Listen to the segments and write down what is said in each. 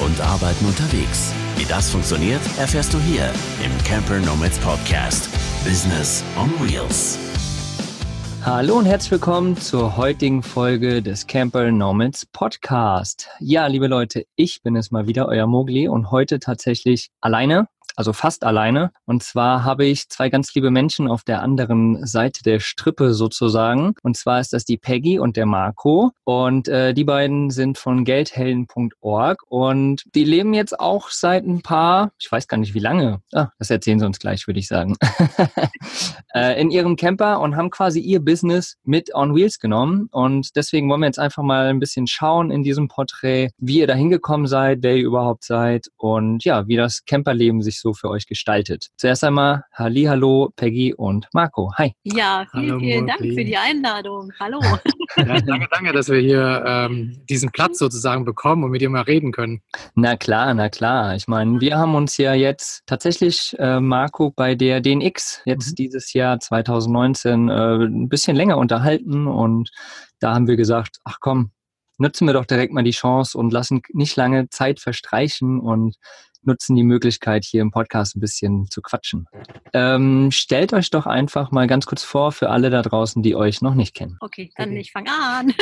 und Arbeiten unterwegs. Wie das funktioniert, erfährst du hier im Camper Nomads Podcast. Business on Wheels. Hallo und herzlich willkommen zur heutigen Folge des Camper Nomads Podcast. Ja, liebe Leute, ich bin es mal wieder, euer Mogli, und heute tatsächlich alleine. Also fast alleine. Und zwar habe ich zwei ganz liebe Menschen auf der anderen Seite der Strippe sozusagen. Und zwar ist das die Peggy und der Marco. Und die beiden sind von geldhelden.org. Und die leben jetzt auch seit ein paar, ich weiß gar nicht wie lange, das erzählen sie uns gleich, würde ich sagen, in ihrem Camper und haben quasi ihr Business mit on Wheels genommen. Und deswegen wollen wir jetzt einfach mal ein bisschen schauen in diesem Porträt, wie ihr da hingekommen seid, wer ihr überhaupt seid und ja, wie das Camperleben sich so für euch gestaltet. Zuerst einmal Hallihallo, Peggy und Marco. Hi. Ja, Hallo, vielen Dank Mogli. für die Einladung. Hallo. Ja, danke, dass wir hier diesen Platz sozusagen bekommen und mit dir mal reden können. Na klar, na klar. Ich meine, wir haben uns ja jetzt tatsächlich, Marco, bei der DNX jetzt dieses Jahr 2019 ein bisschen länger unterhalten und da haben wir gesagt, ach komm, nutzen wir doch direkt mal die Chance und lassen nicht lange Zeit verstreichen und nutzen die Möglichkeit, hier im Podcast ein bisschen zu quatschen. Stellt euch doch einfach mal ganz kurz vor für alle da draußen, die euch noch nicht kennen. Okay, dann ich fange an.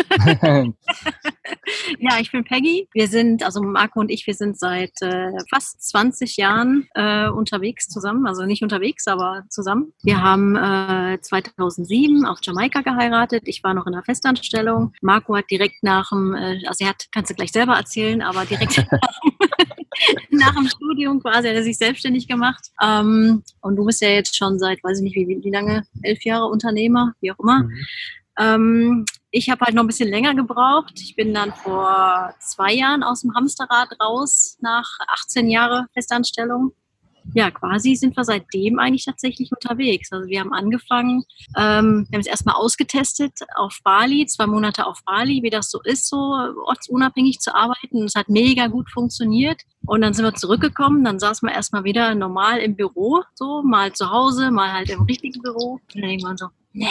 Ja, ich bin Peggy. Also Marco und ich, wir sind seit fast 20 Jahren unterwegs zusammen. Also nicht unterwegs, aber zusammen. Wir haben 2007 auf Jamaika geheiratet. Ich war noch in einer Festanstellung. Marco hat direkt nach dem, kannst du gleich selber erzählen, aber direkt nach dem Studium quasi hat er sich selbstständig gemacht. Und du bist ja jetzt schon seit, weiß ich nicht wie lange, 11 Jahre Unternehmer, wie auch immer. Ich habe halt noch ein bisschen länger gebraucht. Ich bin dann vor 2 Jahren aus dem Hamsterrad raus, nach 18 Jahren Festanstellung. Ja, quasi sind wir seitdem eigentlich tatsächlich unterwegs. Also wir haben angefangen, wir haben es erstmal ausgetestet auf Bali, 2 Monate auf Bali, wie das so ist, so ortsunabhängig zu arbeiten. Es hat mega gut funktioniert. Und dann sind wir zurückgekommen, dann saßen wir erstmal wieder normal im Büro, so mal zu Hause, mal halt im richtigen Büro. Und dann irgendwann so, nee.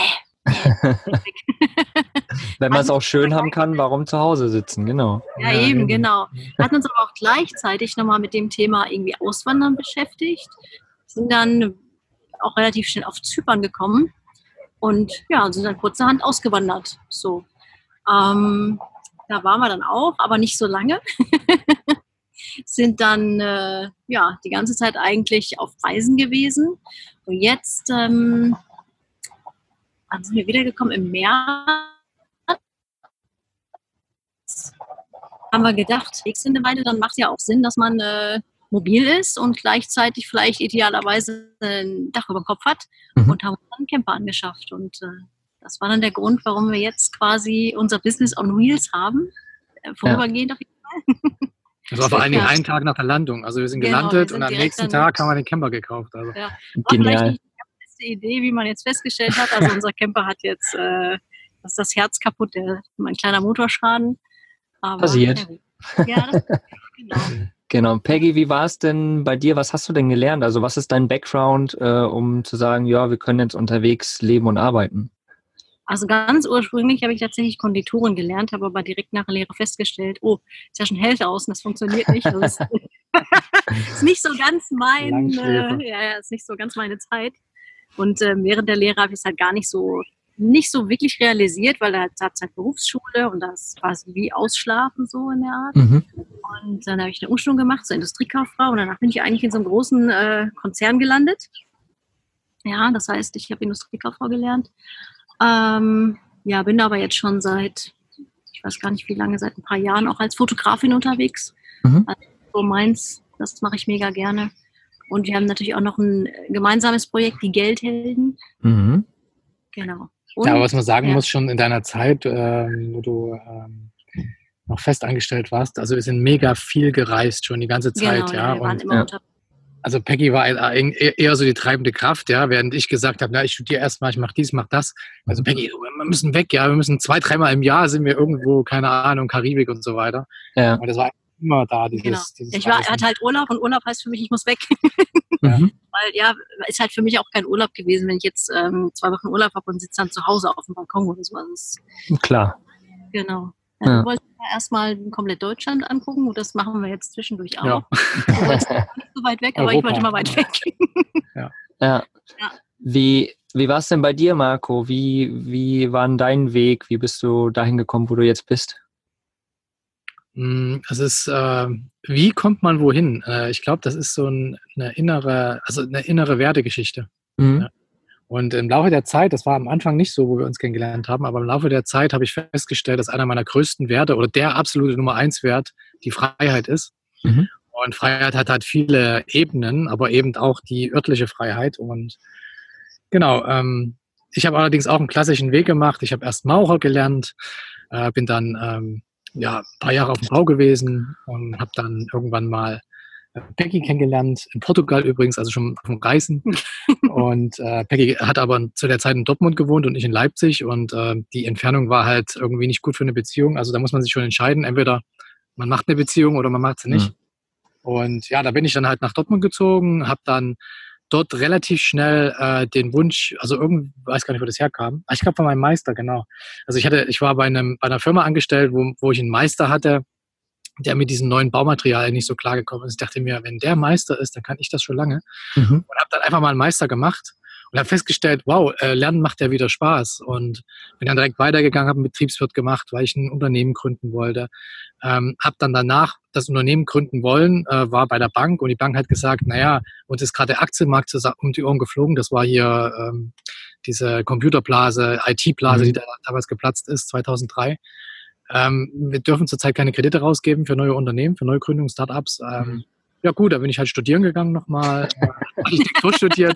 Wenn man es auch schön haben kann, warum zu Hause sitzen, genau. Ja, eben, genau. Wir hatten uns aber auch gleichzeitig nochmal mit dem Thema irgendwie Auswandern beschäftigt, sind dann auch relativ schnell auf Zypern gekommen und ja, sind dann kurzerhand ausgewandert. So. Da waren wir dann auch, aber nicht so lange. Sind dann die ganze Zeit eigentlich auf Reisen gewesen. Und jetzt dann sind wir wiedergekommen im März. Haben wir gedacht, nächste Weile, dann macht es ja auch Sinn, dass man mobil ist und gleichzeitig vielleicht idealerweise ein Dach über dem Kopf hat und haben uns dann einen Camper angeschafft. Und das war dann der Grund, warum wir jetzt quasi unser Business on Wheels haben. Vorübergehend auf jeden Fall. Das war vor allen Dingen einen Tag nach der Landung. Also wir sind gelandet und am nächsten Tag haben wir den Camper gekauft. Also. Ja. Genial. Idee, wie man jetzt festgestellt hat. Also unser Camper hat jetzt das Herz kaputt, ein kleiner Motorschaden. Aber, passiert. Ja, das genau. Genau. Peggy, wie war es denn bei dir? Was hast du denn gelernt? Also was ist dein Background, um zu sagen, ja, wir können jetzt unterwegs leben und arbeiten? Also ganz ursprünglich habe ich tatsächlich Konditorin gelernt, habe aber direkt nach der Lehre festgestellt, oh, ist ja schon hell aus und das funktioniert nicht. Also ist nicht so ganz ist nicht so ganz meine Zeit. Und während der Lehre habe ich es halt gar nicht so wirklich realisiert, weil da hat es halt Berufsschule und das war so wie Ausschlafen so in der Art. Und dann habe ich eine Umschulung gemacht zur Industriekauffrau und danach bin ich eigentlich in so einem großen Konzern gelandet. Ja, das heißt, ich habe Industriekauffrau gelernt. Bin aber jetzt schon seit, ich weiß gar nicht wie lange, seit ein paar Jahren auch als Fotografin unterwegs. Also so meins, das mache ich mega gerne. Und wir haben natürlich auch noch ein gemeinsames Projekt, die Geldhelden. Genau. Und, ja, aber was man sagen muss, schon in deiner Zeit, wo du noch fest angestellt warst, also wir sind mega viel gereist, schon die ganze Zeit. Genau, ja. wir waren immer unterwegs. Also Peggy war eher so die treibende Kraft, ja, während ich gesagt habe, ich studiere erstmal, ich mache dies, mach das. Also Peggy, wir müssen weg, ja, wir müssen 2-3 Mal im Jahr sind wir irgendwo, keine Ahnung, Karibik und so weiter. Ja. Und das war immer da, dieses Ich hatte halt Urlaub und Urlaub heißt für mich, ich muss weg. Weil ist halt für mich auch kein Urlaub gewesen, wenn ich jetzt 2 Wochen Urlaub habe und sitze dann zu Hause auf dem Balkon oder so. Also klar. Genau. Du wolltest ja erstmal komplett Deutschland angucken und das machen wir jetzt zwischendurch auch. Ja. Du wolltest nicht so weit weg, aber Europa. ich wollte mal weit weg. Ja. Wie war es denn bei dir, Marco? Wie war denn dein Weg? Wie bist du dahin gekommen, wo du jetzt bist? Es ist, wie kommt man wohin? Ich glaube, das ist so eine innere Wertegeschichte. Mhm. Ja. Und im Laufe der Zeit, das war am Anfang nicht so, wo wir uns kennengelernt haben, aber im Laufe der Zeit habe ich festgestellt, dass einer meiner größten Werte oder der absolute Nummer 1 Wert die Freiheit ist. Mhm. Und Freiheit hat halt viele Ebenen, aber eben auch die örtliche Freiheit. Und genau, ich habe allerdings auch einen klassischen Weg gemacht. Ich habe erst Maurer gelernt, bin dann ein paar Jahre auf dem Bau gewesen und habe dann irgendwann mal Peggy kennengelernt, in Portugal übrigens, also schon auf dem Reisen. Und Peggy hat aber zu der Zeit in Dortmund gewohnt und ich in Leipzig. Und die Entfernung war halt irgendwie nicht gut für eine Beziehung. Also da muss man sich schon entscheiden, entweder man macht eine Beziehung oder man macht sie nicht. Und ja, da bin ich dann halt nach Dortmund gezogen, habe dann dort relativ schnell den Wunsch, also irgendwie, weiß gar nicht, wo das herkam. Ich glaube von meinem Meister, genau. Also ich war bei einer Firma angestellt, wo ich einen Meister hatte, der mit diesen neuen Baumaterialien nicht so klar gekommen ist. Ich dachte mir, wenn der Meister ist, dann kann ich das schon lange. Und habe dann einfach mal einen Meister gemacht und habe festgestellt, wow, Lernen macht ja wieder Spaß. Und bin dann direkt weitergegangen, habe einen Betriebswirt gemacht, weil ich ein Unternehmen gründen wollte. Habe dann danach das Unternehmen gründen wollen, war bei der Bank und die Bank hat gesagt, naja, uns ist gerade der Aktienmarkt um die Ohren geflogen. Das war hier diese Computerblase, IT-Blase, die da damals geplatzt ist, 2003. Wir dürfen zurzeit keine Kredite rausgeben für neue Unternehmen, für Neugründungen, Startups. Ja gut, da bin ich halt studieren gegangen nochmal, Architektur studiert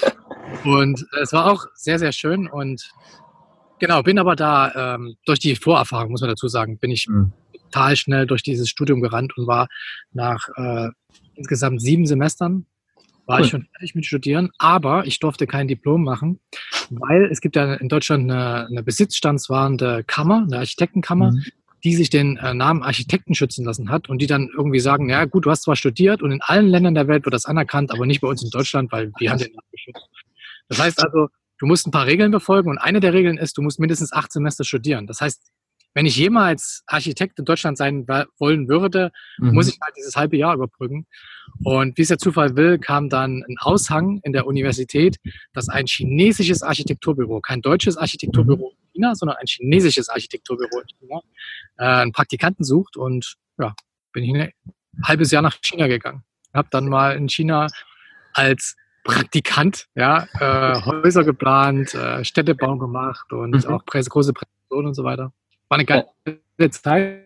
und es war auch sehr, sehr schön und genau, bin aber da durch die Vorerfahrung, muss man dazu sagen, bin ich total schnell durch dieses Studium gerannt und war nach insgesamt 7 Semestern war ich schon fertig mit Studieren, aber ich durfte kein Diplom machen, weil es gibt ja in Deutschland eine besitzstandswahrende Kammer, eine Architektenkammer, die sich den Namen Architekten schützen lassen hat und die dann irgendwie sagen, ja gut, du hast zwar studiert und in allen Ländern der Welt wird das anerkannt, aber nicht bei uns in Deutschland, weil wir haben den Namen geschützt. Das heißt also, du musst ein paar Regeln befolgen und eine der Regeln ist, du musst mindestens 8 Semester studieren. Das heißt, wenn ich jemals Architekt in Deutschland sein wollen würde, muss ich halt dieses halbe Jahr überbrücken. Und wie es der Zufall will, kam dann ein Aushang in der Universität, dass ein chinesisches Architekturbüro, kein deutsches Architekturbüro in China, sondern ein chinesisches Architekturbüro in China, einen Praktikanten sucht. Und ja, bin ich ein halbes Jahr nach China gegangen. Habe dann mal in China als Praktikant Häuser geplant, Städtebau gemacht und auch große Präsentationen und so weiter. War eine geile Zeit.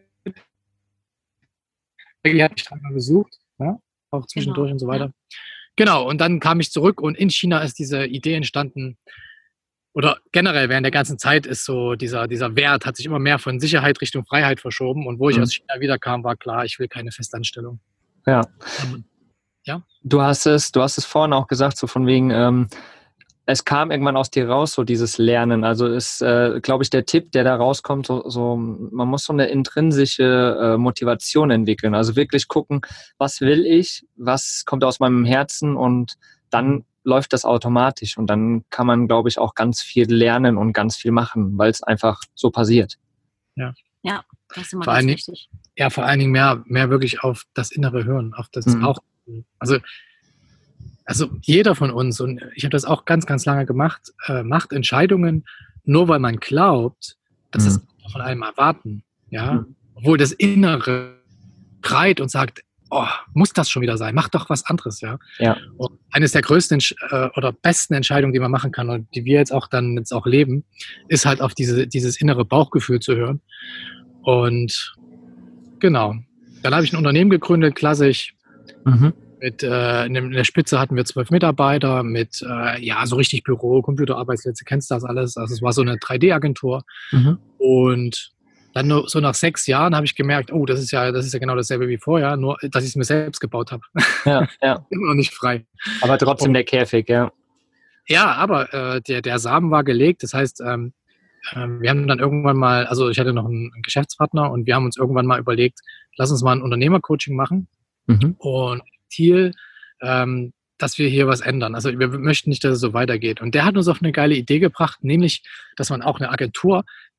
Die hat mich dann mal besucht, ja? Auch zwischendurch und so weiter. Genau, und dann kam ich zurück und in China ist diese Idee entstanden, oder generell während der ganzen Zeit ist so dieser Wert, hat sich immer mehr von Sicherheit Richtung Freiheit verschoben. Und wo ich aus China wiederkam, war klar, ich will keine Festanstellung. Ja. Ja. Du hast es vorhin auch gesagt, so von wegen, es kam irgendwann aus dir raus, so dieses Lernen. Also ist, glaube ich, der Tipp, der da rauskommt, man muss so eine intrinsische Motivation entwickeln. Also wirklich gucken, was will ich, was kommt aus meinem Herzen und dann läuft das automatisch. Und dann kann man, glaube ich, auch ganz viel lernen und ganz viel machen, weil es einfach so passiert. Ja, das ist immer ganz wichtig. Ja, vor allen Dingen mehr wirklich auf das innere Hören, auf das Bauchgefühl. Also jeder von uns, und ich habe das auch ganz, ganz lange gemacht, macht Entscheidungen, nur weil man glaubt, dass das von einem erwarten. Ja? Obwohl das Innere schreit und sagt, oh, muss das schon wieder sein? Mach doch was anderes. Ja? Und eines der größten oder besten Entscheidungen, die man machen kann und die wir jetzt auch leben, ist halt auf dieses innere Bauchgefühl zu hören. Und genau, dann habe ich ein Unternehmen gegründet, klassisch. In der Spitze hatten wir 12 Mitarbeiter mit, so richtig Büro, Computerarbeitsplätze, kennst du das alles? Also es war so eine 3D-Agentur. Und dann so nach 6 Jahren habe ich gemerkt, oh, das ist ja genau dasselbe wie vorher, nur dass ich es mir selbst gebaut habe. Ja. Immer noch nicht frei. Aber trotzdem der Käfig, ja. Ja, aber der Samen war gelegt. Das heißt, wir haben dann irgendwann mal, also ich hatte noch einen Geschäftspartner und wir haben uns irgendwann mal überlegt, lass uns mal ein Unternehmercoaching machen. Und Ziel, dass wir hier was ändern. Also wir möchten nicht, dass es so weitergeht. Und der hat uns auf eine geile Idee gebracht, nämlich, dass man auch eine Agentur ja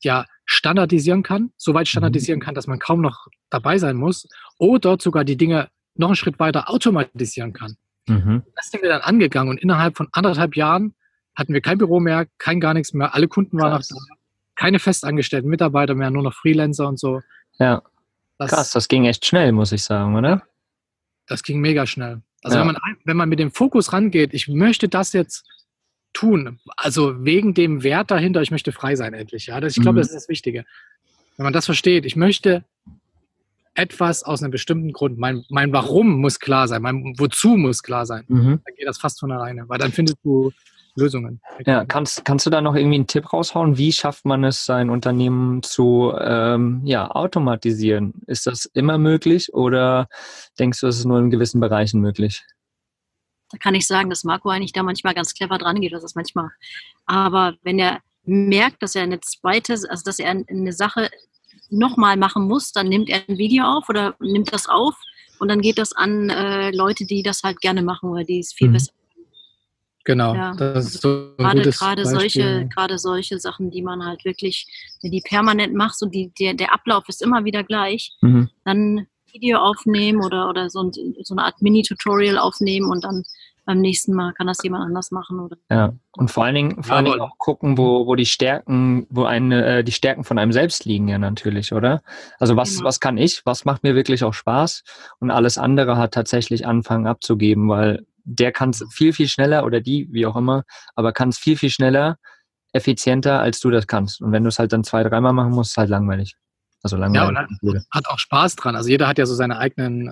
standardisieren kann, soweit standardisieren kann, dass man kaum noch dabei sein muss, oder sogar die Dinge noch einen Schritt weiter automatisieren kann. Das sind wir dann angegangen und innerhalb von 1,5 Jahren hatten wir kein Büro mehr, gar nichts mehr, alle Kunden waren noch da, keine festangestellten Mitarbeiter mehr, nur noch Freelancer und so. Ja, krass, das ging echt schnell, muss ich sagen, oder? Das ging mega schnell. Also wenn man mit dem Fokus rangeht, ich möchte das jetzt tun, also wegen dem Wert dahinter, ich möchte frei sein endlich. Ja, ich glaube, das ist das Wichtige. Wenn man das versteht, ich möchte etwas aus einem bestimmten Grund, mein Warum muss klar sein, mein Wozu muss klar sein, dann geht das fast von alleine, weil dann findest du Lösungen. Ja, kannst du da noch irgendwie einen Tipp raushauen? Wie schafft man es, sein Unternehmen zu automatisieren? Ist das immer möglich oder denkst du, es ist nur in gewissen Bereichen möglich? Da kann ich sagen, dass Marco eigentlich da manchmal ganz clever dran geht, das ist manchmal. Aber wenn er merkt, dass er dass er eine Sache nochmal machen muss, dann nimmt er ein Video auf oder nimmt das auf und dann geht das an Leute, die das halt gerne machen oder die es viel besser. Genau, Ja, das ist so ein gutes Beispiel. Gerade solche Sachen, die man halt wirklich, wenn die permanent machst und der Ablauf ist immer wieder gleich, dann Video aufnehmen oder so eine Art Mini-Tutorial aufnehmen und dann beim nächsten Mal kann das jemand anders machen. Oder? Ja, und vor allen Dingen auch gucken, wo die Stärken, die Stärken von einem selbst liegen ja natürlich, oder? Also was kann ich, was macht mir wirklich auch Spaß und alles andere hat tatsächlich anfangen abzugeben, weil der kann es viel, viel schneller oder die, wie auch immer, aber kann es viel, viel schneller, effizienter, als du das kannst. Und wenn du es halt dann 2-3 Mal machen musst, ist es halt langweilig. Also langweilig. Ja, und hat auch Spaß dran. Also jeder hat ja so seine eigenen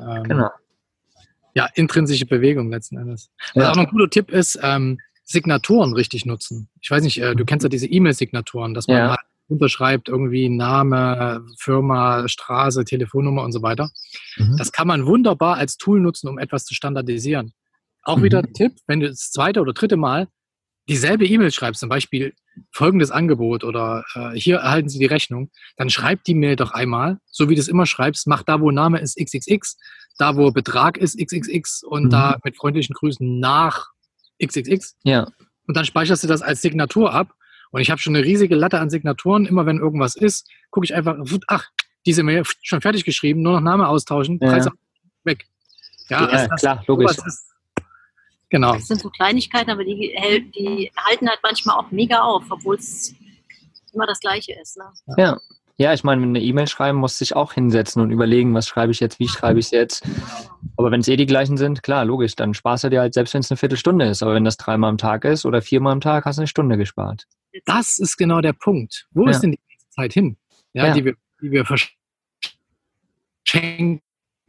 intrinsische Bewegung letzten Endes. Was auch noch ein guter Tipp ist, Signaturen richtig nutzen. Ich weiß nicht, du kennst ja diese E-Mail-Signaturen, dass man halt unterschreibt irgendwie Name, Firma, Straße, Telefonnummer und so weiter. Das kann man wunderbar als Tool nutzen, um etwas zu standardisieren. Auch wieder ein Tipp, wenn du das 2. oder 3. Mal dieselbe E-Mail schreibst, zum Beispiel folgendes Angebot oder hier erhalten Sie die Rechnung, dann schreib die Mail doch einmal, so wie du es immer schreibst, mach da, wo Name ist XXX, da, wo Betrag ist XXX und da mit freundlichen Grüßen nach XXX. Ja. Und dann speicherst du das als Signatur ab. Und ich habe schon eine riesige Latte an Signaturen. Immer wenn irgendwas ist, gucke ich einfach, diese Mail schon fertig geschrieben, nur noch Name austauschen, Preis weg. Ja, klar, logisch. Genau. Das sind so Kleinigkeiten, aber die halten halt manchmal auch mega auf, obwohl es immer das Gleiche ist. Ne? Ja, ich meine, wenn eine E-Mail schreiben, musst du dich auch hinsetzen und überlegen, was schreibe ich jetzt, wie schreibe ich es jetzt. Aber wenn es die gleichen sind, klar, logisch, dann sparst du dir halt, selbst wenn es eine Viertelstunde ist. Aber wenn das 3-mal am Tag ist oder 4-mal am Tag, hast du eine Stunde gespart. Das ist genau der Punkt. Wo ist denn die Zeit hin? Die wir verschenken.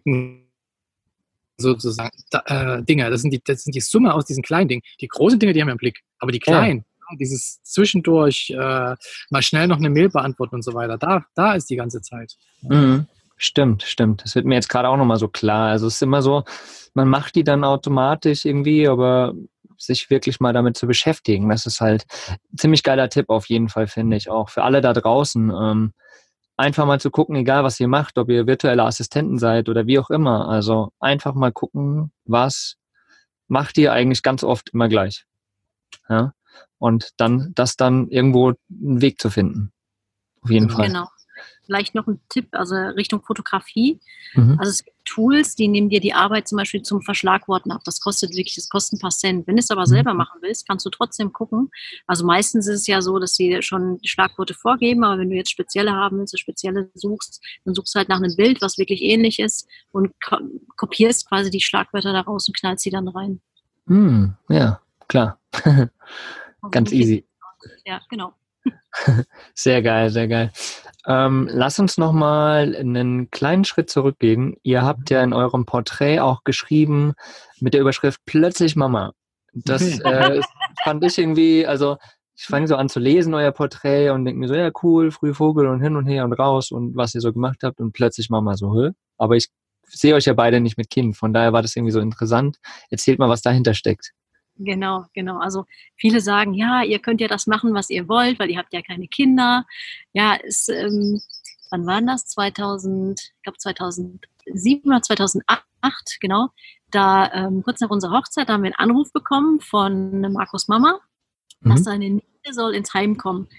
Sozusagen Dinge. Das sind die Summe aus diesen kleinen Dingen. Die großen Dinge, die haben wir im Blick. Aber die kleinen, dieses zwischendurch mal schnell noch eine Mail beantworten und so weiter, da ist die ganze Zeit. Stimmt. Das wird mir jetzt gerade auch nochmal so klar. Also es ist immer so, man macht die dann automatisch irgendwie, aber sich wirklich mal damit zu beschäftigen, das ist halt ein ziemlich geiler Tipp auf jeden Fall, finde ich auch. Für alle da draußen, einfach mal zu gucken, egal was ihr macht, ob ihr virtuelle Assistenten seid oder wie auch immer. Also einfach mal gucken, was macht ihr eigentlich ganz oft immer gleich. Ja? Und dann irgendwo einen Weg zu finden. Auf jeden Fall. Genau. Vielleicht noch ein Tipp, also Richtung Fotografie. Also es gibt Tools, die nehmen dir die Arbeit zum Beispiel zum Verschlagworten ab. Das kostet ein paar Cent. Wenn du es aber selber machen willst, kannst du trotzdem gucken. Also meistens ist es ja so, dass sie schon die Schlagworte vorgeben, aber wenn du jetzt spezielle haben willst, spezielle suchst, dann suchst du halt nach einem Bild, was wirklich ähnlich ist und kopierst quasi die Schlagwörter daraus und knallst sie dann rein. Ja, klar. Ganz easy. Ja, genau. Sehr geil, sehr geil. Lass uns nochmal einen kleinen Schritt zurückgehen. Ihr habt ja in eurem Porträt auch geschrieben mit der Überschrift Plötzlich Mama. Das fand ich irgendwie, also ich fange so an zu lesen, euer Porträt und denke mir so, ja cool, früh Vogel und hin und her und raus und was ihr so gemacht habt und plötzlich Mama so, aber ich sehe euch ja beide nicht mit Kind, von daher war das irgendwie so interessant. Erzählt mal, was dahinter steckt. Genau. Also viele sagen, ja, ihr könnt ja das machen, was ihr wollt, weil ihr habt ja keine Kinder. Ja, wann war das? 2007 oder 2008, genau. Da kurz nach unserer Hochzeit haben wir einen Anruf bekommen von Marcos Mama, dass seine Nichte soll ins Heim kommen.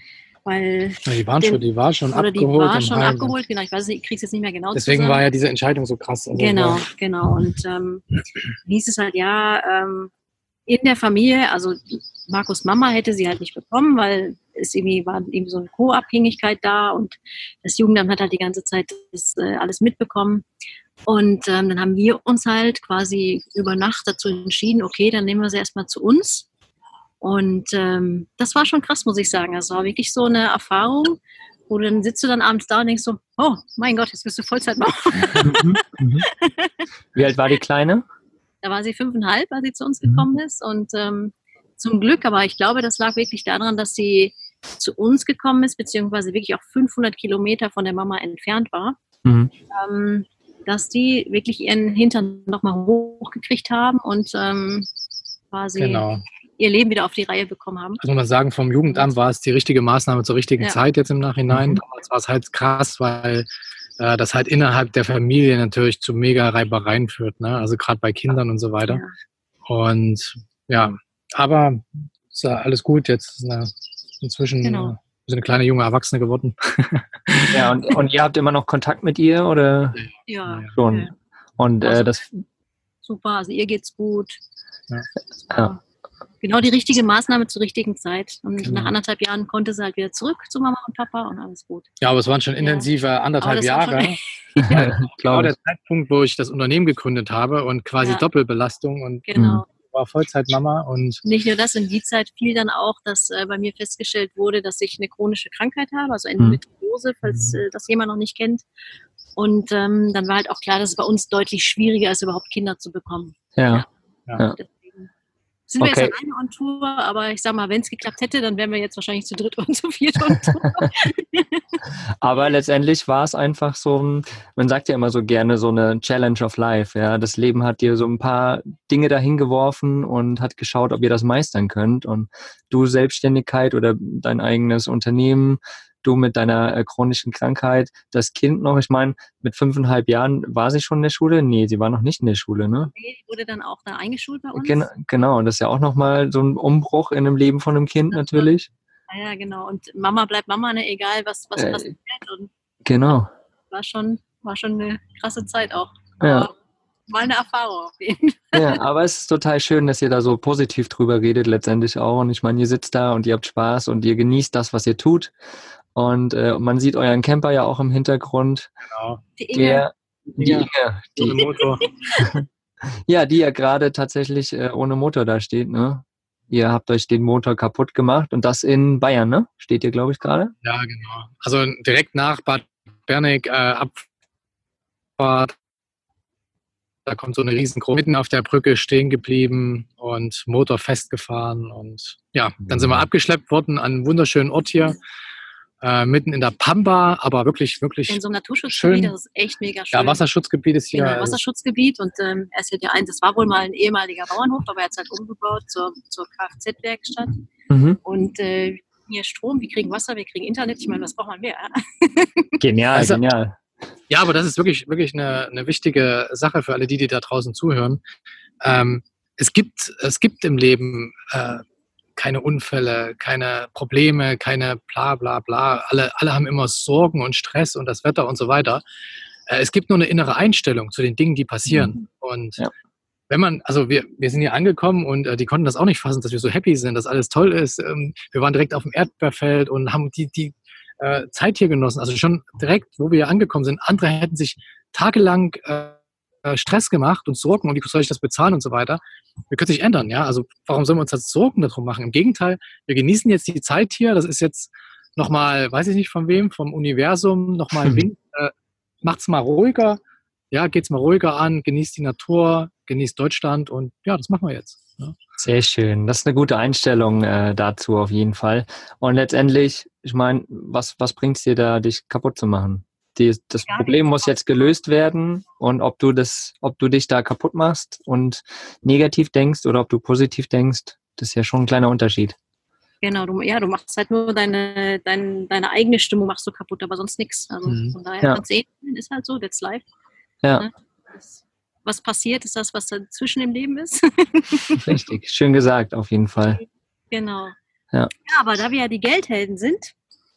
weil Ja, die war schon oder die abgeholt. war im schon Heim. abgeholt, genau, ich weiß nicht, ich kriege es jetzt nicht mehr genau Deswegen zusammen. war ja diese Entscheidung so krass. Also Genau. Und hieß es halt, in der Familie, also Markus' Mama hätte sie halt nicht bekommen, weil es irgendwie war eben so eine Co-Abhängigkeit da und das Jugendamt hat halt die ganze Zeit das alles mitbekommen. Und dann haben wir uns halt quasi über Nacht dazu entschieden, okay, dann nehmen wir sie erstmal zu uns. Und das war schon krass, muss ich sagen. Das war wirklich so eine Erfahrung, wo dann sitzt du dann abends da und denkst so, oh mein Gott, jetzt bist du Vollzeitmama. Wie alt war die Kleine? Da war sie 5,5, als sie zu uns gekommen ist. Und zum Glück, aber ich glaube, das lag wirklich daran, dass sie zu uns gekommen ist, beziehungsweise wirklich auch 500 Kilometer von der Mama entfernt war, dass die wirklich ihren Hintern nochmal hochgekriegt haben und quasi ihr Leben wieder auf die Reihe bekommen haben. Also muss man sagen, vom Jugendamt war es die richtige Maßnahme zur richtigen Zeit jetzt im Nachhinein. Damals war es halt krass, weil das halt innerhalb der Familie natürlich zu mega Reibereien führt, ne? Also gerade bei Kindern und so weiter. Ja. Und ja, aber ist ja alles gut. Jetzt ist inzwischen eine kleine junge Erwachsene geworden. Ja, und ihr habt immer noch Kontakt mit ihr, oder? Ja. Schon. Ja. Und also, das... Super, also ihr geht's gut. Ja. Genau die richtige Maßnahme zur richtigen Zeit. Und nach 1,5 Jahren konnte sie halt wieder zurück zu Mama und Papa und alles gut. Ja, aber es waren schon intensive 1,5 Jahre. Genau der Zeitpunkt, wo ich das Unternehmen gegründet habe und quasi Doppelbelastung und war Vollzeitmama. Und nicht nur das, in die Zeit fiel dann auch, dass bei mir festgestellt wurde, dass ich eine chronische Krankheit habe, also Endometriose, falls das jemand noch nicht kennt. Und dann war halt auch klar, dass es bei uns deutlich schwieriger ist, überhaupt Kinder zu bekommen. Ja. Deswegen sind wir jetzt alleine on Tour, aber ich sag mal, wenn es geklappt hätte, dann wären wir jetzt wahrscheinlich zu dritt und zu viert on Tour. Aber letztendlich war es einfach so, man sagt ja immer so gerne, so eine Challenge of Life. Ja? Das Leben hat dir so ein paar Dinge dahin geworfen und hat geschaut, ob ihr das meistern könnt. Und du Selbstständigkeit oder dein eigenes Unternehmen, du mit deiner chronischen Krankheit, das Kind noch, ich meine, mit 5,5 Jahren war sie schon in der Schule? Nee, sie war noch nicht in der Schule, ne? Nee, die wurde dann auch da eingeschult bei uns. Genau, und das ist ja auch nochmal so ein Umbruch in dem Leben von einem Kind natürlich. Ja, genau. Und Mama bleibt Mama, ne? Egal was passiert. Und genau. War schon eine krasse Zeit auch. Ja. Mal eine Erfahrung auf jeden Fall. Ja, aber es ist total schön, dass ihr da so positiv drüber redet letztendlich auch. Und ich meine, ihr sitzt da und ihr habt Spaß und ihr genießt das, was ihr tut. Und man sieht euren Camper ja auch im Hintergrund. Genau. Die Inge. Die Motor. Ja, die ja gerade tatsächlich ohne Motor da steht, ne? Ihr habt euch den Motor kaputt gemacht und das in Bayern, ne? Steht ihr, glaube ich, gerade? Ja, genau. Also direkt nach Bad Berneck Abfahrt. Da kommt so eine riesengroße mitten auf der Brücke stehen geblieben und Motor festgefahren. Und ja, dann sind wir abgeschleppt worden an einem wunderschönen Ort hier. Mitten in der Pampa, aber wirklich in so einem Naturschutzgebiet, schön. Das ist echt mega schön. Ja, Wasserschutzgebiet ist hier. Genau, Wasserschutzgebiet und er ist ja das war wohl mal ein ehemaliger Bauernhof, aber er hat es halt umgebaut zur Kfz-Werkstatt. Und hier Strom, wir kriegen Wasser, wir kriegen Internet, ich meine, was braucht man mehr? Genial, genial. Ja, aber das ist wirklich eine wichtige Sache für alle die da draußen zuhören. Es gibt im Leben keine Unfälle, keine Probleme, keine bla bla bla. Alle haben immer Sorgen und Stress und das Wetter und so weiter. Es gibt nur eine innere Einstellung zu den Dingen, die passieren. Und wenn wir sind hier angekommen und die konnten das auch nicht fassen, dass wir so happy sind, dass alles toll ist. Wir waren direkt auf dem Erdbeerfeld und haben die Zeit hier genossen. Also schon direkt, wo wir hier angekommen sind. Andere hätten sich tagelang Stress gemacht und Sorgen und wie soll ich das bezahlen und so weiter. Wir können sich ändern, ja. Also warum sollen wir uns jetzt Sorgen darum machen? Im Gegenteil, wir genießen jetzt die Zeit hier. Das ist jetzt nochmal, weiß ich nicht von wem, vom Universum, nochmal ein Wink. Macht's mal ruhiger, ja, geht's mal ruhiger an, genießt die Natur, genießt Deutschland und ja, das machen wir jetzt. Ja. Sehr schön. Das ist eine gute Einstellung dazu auf jeden Fall. Und letztendlich, ich meine, was bringt es dir da, dich kaputt zu machen? Das Problem muss jetzt gelöst werden und ob du dich da kaputt machst und negativ denkst oder ob du positiv denkst, das ist ja schon ein kleiner Unterschied. Genau, du machst halt nur deine eigene Stimmung machst du kaputt, aber sonst nichts. Also von daher ist halt so, that's life. Ja. Was passiert, ist das, was dazwischen im Leben ist. Richtig, schön gesagt, auf jeden Fall. Genau. Ja, aber da wir ja die Geldhelden sind,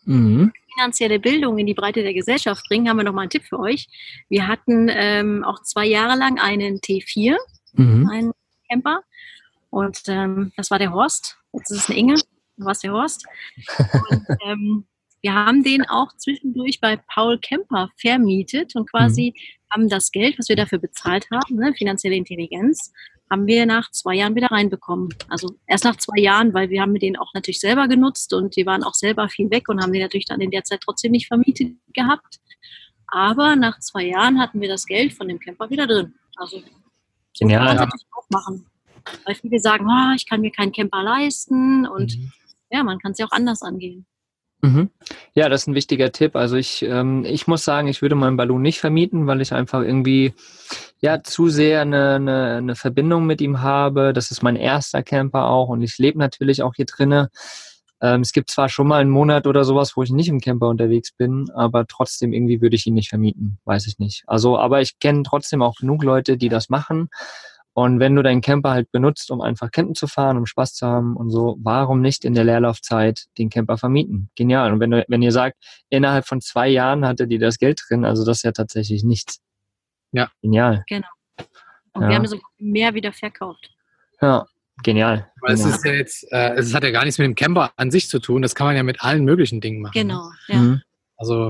Mhm. Finanzielle Bildung in die Breite der Gesellschaft bringen, haben wir noch mal einen Tipp für euch. Wir hatten auch 2 Jahre lang einen T4, einen Camper. Und das war der Horst. Jetzt ist es eine Inge. Du warst der Horst. Und wir haben den auch zwischendurch bei Paul Camper vermietet und quasi haben das Geld, was wir dafür bezahlt haben, ne, finanzielle Intelligenz, haben wir nach 2 Jahren wieder reinbekommen. Also erst nach 2 Jahren, weil wir haben den auch natürlich selber genutzt und die waren auch selber viel weg und haben den natürlich dann in der Zeit trotzdem nicht vermietet gehabt. Aber nach 2 Jahren hatten wir das Geld von dem Camper wieder drin. Also so kann man es natürlich auch machen. Weil viele sagen, oh, ich kann mir keinen Camper leisten und ja, man kann es ja auch anders angehen. Ja, das ist ein wichtiger Tipp. Also ich muss sagen, ich würde meinen Balloon nicht vermieten, weil ich einfach irgendwie zu sehr eine Verbindung mit ihm habe. Das ist mein erster Camper auch und ich lebe natürlich auch hier drinne. Es gibt zwar schon mal einen Monat oder sowas, wo ich nicht im Camper unterwegs bin, aber trotzdem irgendwie würde ich ihn nicht vermieten. Weiß ich nicht. Also, aber ich kenne trotzdem auch genug Leute, die das machen. Und wenn du deinen Camper halt benutzt, um einfach campen zu fahren, um Spaß zu haben und so, warum nicht in der Leerlaufzeit den Camper vermieten? Genial. Und wenn ihr sagt, innerhalb von 2 Jahren hattet ihr das Geld drin, also das ist ja tatsächlich nichts. Ja. Genial. Genau. Und wir haben sogar mehr wieder verkauft. Ja, genial. Weil es ist ja jetzt, es hat ja gar nichts mit dem Camper an sich zu tun. Das kann man ja mit allen möglichen Dingen machen. Genau, Ne? ja. Also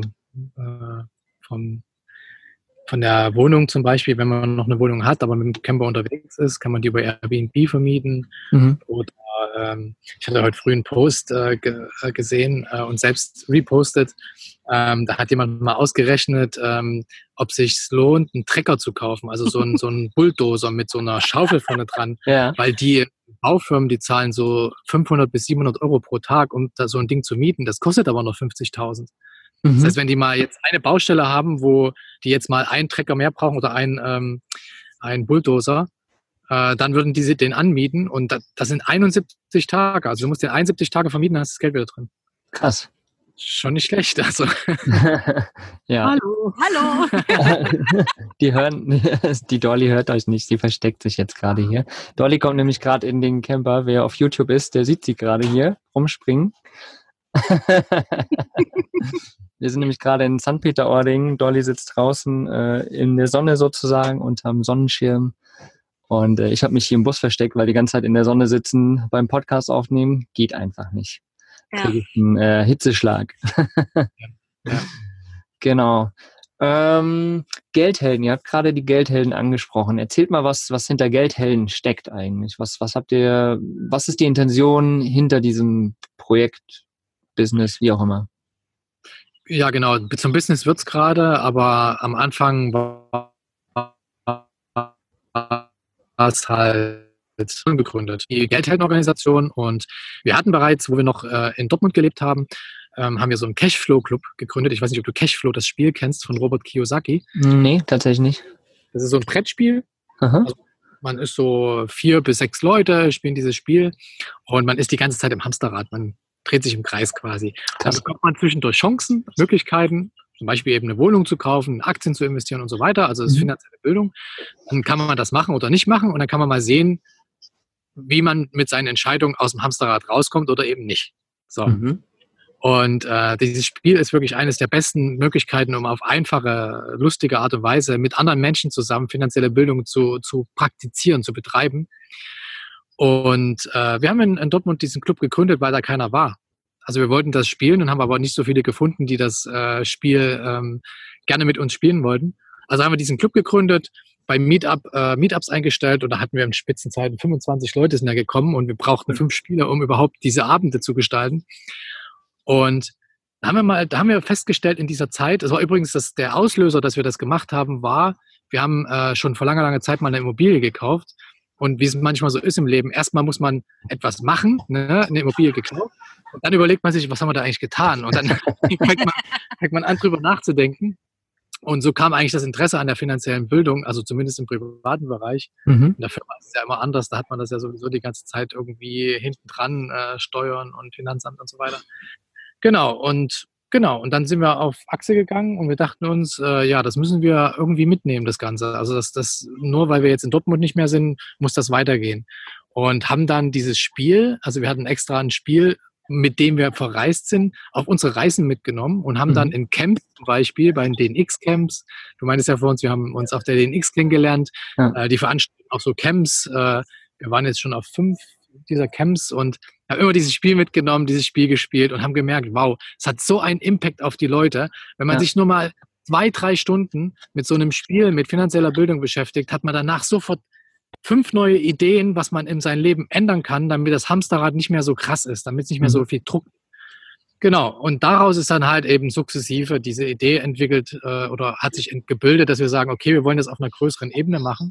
von der Wohnung zum Beispiel, wenn man noch eine Wohnung hat, aber mit dem Camper unterwegs ist, kann man die über Airbnb vermieten. Oder ich hatte heute früh einen Post gesehen und selbst repostet. Da hat jemand mal ausgerechnet, ob es sich lohnt, einen Trecker zu kaufen, also so einen Bulldozer mit so einer Schaufel vorne dran, weil die Baufirmen, die zahlen so 500 bis 700 Euro pro Tag, um da so ein Ding zu mieten. Das kostet aber noch 50.000. Das heißt, wenn die mal jetzt eine Baustelle haben, wo die jetzt mal einen Trecker mehr brauchen oder einen Bulldozer, dann würden die den anmieten und das sind 71 Tage. Also du musst den 71 Tage vermieten, dann hast du das Geld wieder drin. Krass. Schon nicht schlecht. Also. Ja. Hallo. Die Dolly hört euch nicht, sie versteckt sich jetzt gerade hier. Dolly kommt nämlich gerade in den Camper. Wer auf YouTube ist, der sieht sie gerade hier rumspringen. Wir sind nämlich gerade in St. Peter-Ording. Dolly sitzt draußen in der Sonne sozusagen unterm Sonnenschirm. Und ich habe mich hier im Bus versteckt, weil die ganze Zeit in der Sonne sitzen beim Podcast aufnehmen. Geht einfach nicht. Kriege ich einen Hitzeschlag. Ja. Genau. Geldhelden, ihr habt gerade die Geldhelden angesprochen. Erzählt mal, was hinter Geldhelden steckt eigentlich. Was ist die Intention hinter diesem Projekt, Business, wie auch immer? Ja, genau. Zum Business wird es gerade, aber am Anfang war es halt gegründet. Die Geldheldenorganisation, und wir hatten bereits, wo wir noch in Dortmund gelebt haben, haben wir so einen Cashflow-Club gegründet. Ich weiß nicht, ob du Cashflow, das Spiel, kennst von Robert Kiyosaki. Nee, tatsächlich nicht. Das ist so ein Brettspiel. Aha. Also man ist so 4 bis 6 Leute, spielen dieses Spiel und man ist die ganze Zeit im Hamsterrad. Man dreht sich im Kreis quasi. Dann bekommt man zwischendurch Chancen, Möglichkeiten, zum Beispiel eben eine Wohnung zu kaufen, Aktien zu investieren und so weiter. Also das ist finanzielle Bildung. Dann kann man das machen oder nicht machen und dann kann man mal sehen, wie man mit seinen Entscheidungen aus dem Hamsterrad rauskommt oder eben nicht. So. Und dieses Spiel ist wirklich eines der besten Möglichkeiten, um auf einfache, lustige Art und Weise mit anderen Menschen zusammen finanzielle Bildung zu praktizieren, zu betreiben. Und wir haben in Dortmund diesen Club gegründet, weil da keiner war. Also wir wollten das spielen und haben aber nicht so viele gefunden, die das Spiel gerne mit uns spielen wollten. Also haben wir diesen Club gegründet, bei Meetups eingestellt und da hatten wir in Spitzenzeiten 25 Leute sind da gekommen und wir brauchten 5 Spieler, um überhaupt diese Abende zu gestalten. Und da haben wir festgestellt in dieser Zeit, das war übrigens der Auslöser, dass wir das gemacht haben, war, wir haben schon vor langer Zeit mal eine Immobilie gekauft. Und wie es manchmal so ist im Leben, erstmal muss man etwas machen, ne, eine Immobilie gekauft. Und dann überlegt man sich, was haben wir da eigentlich getan? Und dann fängt man an, drüber nachzudenken. Und so kam eigentlich das Interesse an der finanziellen Bildung, also zumindest im privaten Bereich. In der Firma ist es ja immer anders, da hat man das ja sowieso die ganze Zeit irgendwie hinten dran, Steuern und Finanzamt und so weiter. Genau, und dann sind wir auf Achse gegangen und wir dachten uns, das müssen wir irgendwie mitnehmen, das Ganze. Also das nur weil wir jetzt in Dortmund nicht mehr sind, muss das weitergehen. Und haben dann dieses Spiel, also wir hatten extra ein Spiel mit dem wir verreist sind, auf unsere Reisen mitgenommen und haben dann in Camps zum Beispiel, bei den DNX-Camps, du meintest ja vor uns, wir haben uns auf der DNX kennengelernt, die veranstalten auch so Camps, wir waren jetzt schon auf 5 dieser Camps und haben immer dieses Spiel mitgenommen, dieses Spiel gespielt und haben gemerkt, wow, es hat so einen Impact auf die Leute, wenn man sich nur mal 2-3 Stunden mit so einem Spiel, mit finanzieller Bildung beschäftigt, hat man danach sofort 5 neue Ideen, was man in seinem Leben ändern kann, damit das Hamsterrad nicht mehr so krass ist, damit es nicht mehr so viel Druck. Genau, und daraus ist dann halt eben sukzessive diese Idee entwickelt oder hat sich gebildet, dass wir sagen, okay, wir wollen das auf einer größeren Ebene machen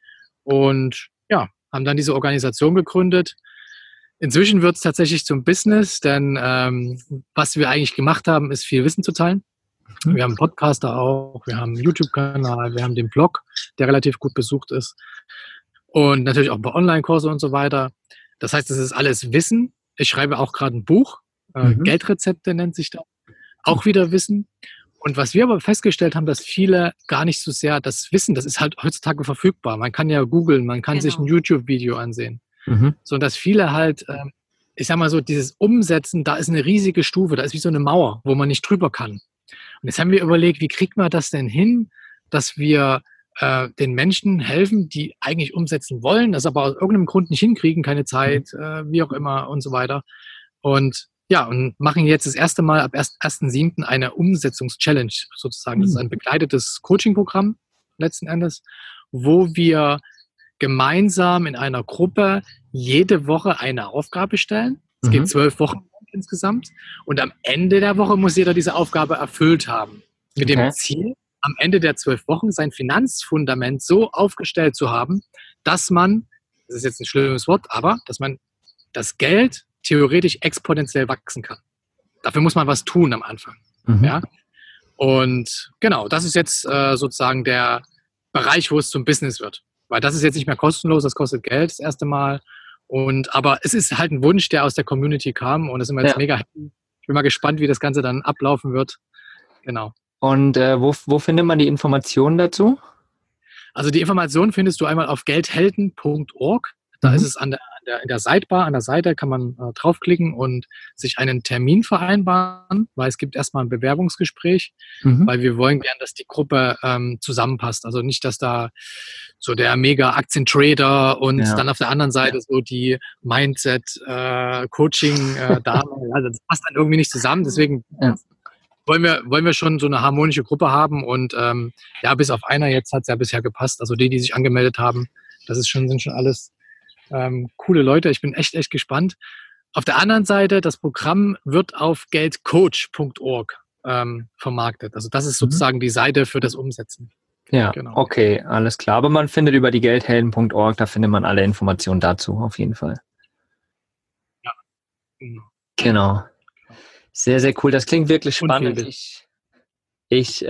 und ja, haben dann diese Organisation gegründet. Inzwischen wird es tatsächlich zum Business, denn was wir eigentlich gemacht haben, ist viel Wissen zu teilen. Wir haben einen Podcaster auch, wir haben einen YouTube-Kanal, wir haben den Blog, der relativ gut besucht ist und natürlich auch ein paar Online-Kurse und so weiter. Das heißt, es ist alles Wissen. Ich schreibe auch gerade ein Buch, Geldrezepte nennt sich das, auch wieder Wissen. Und was wir aber festgestellt haben, dass viele gar nicht so sehr das Wissen, das ist halt heutzutage verfügbar. Man kann ja googeln, man kann sich ein YouTube-Video ansehen. So, dass viele halt, ich sag mal so, dieses Umsetzen, da ist eine riesige Stufe, da ist wie so eine Mauer, wo man nicht drüber kann. Und jetzt haben wir überlegt, wie kriegt man das denn hin, dass wir den Menschen helfen, die eigentlich umsetzen wollen, das aber aus irgendeinem Grund nicht hinkriegen, keine Zeit, wie auch immer und so weiter. Und ja, und machen jetzt das erste Mal ab 1.7. eine Umsetzungs-Challenge sozusagen. Das ist ein begleitetes Coaching-Programm letzten Endes, wo wir gemeinsam in einer Gruppe jede Woche eine Aufgabe stellen. Es geht 12 Wochen insgesamt. Und am Ende der Woche muss jeder diese Aufgabe erfüllt haben. Mit dem Ziel, am Ende der 12 Wochen sein Finanzfundament so aufgestellt zu haben, dass man, das ist jetzt ein schlimmes Wort, aber dass man das Geld theoretisch exponentiell wachsen kann. Dafür muss man was tun am Anfang. Ja? Und genau, das ist jetzt sozusagen der Bereich, wo es zum Business wird. Weil das ist jetzt nicht mehr kostenlos, das kostet Geld das erste Mal. Aber es ist halt ein Wunsch, der aus der Community kam und da sind wir jetzt mega happy. Ich bin mal gespannt, wie das Ganze dann ablaufen wird. Genau. Und wo findet man die Informationen dazu? Also die Informationen findest du einmal auf geldhelden.org. Da ist es in der Sidebar, an der Seite kann man draufklicken und sich einen Termin vereinbaren, weil es gibt erstmal ein Bewerbungsgespräch, weil wir wollen gern, dass die Gruppe zusammenpasst. Also nicht, dass da so der Mega-Aktien-Trader und dann auf der anderen Seite so die Mindset-Coaching-Dame. Also das passt dann irgendwie nicht zusammen. Deswegen wollen wir schon so eine harmonische Gruppe haben und bis auf einer jetzt hat es ja bisher gepasst. Also die sich angemeldet haben, sind schon alles coole Leute. Ich bin echt gespannt. Auf der anderen Seite, das Programm wird auf geldcoach.org vermarktet. Also das ist sozusagen die Seite für das Umsetzen. Ja, genau. Okay, alles klar. Aber man findet über die geldhelden.org, da findet man alle Informationen dazu, auf jeden Fall. Ja. Genau. Sehr, sehr cool. Das klingt wirklich spannend. Ich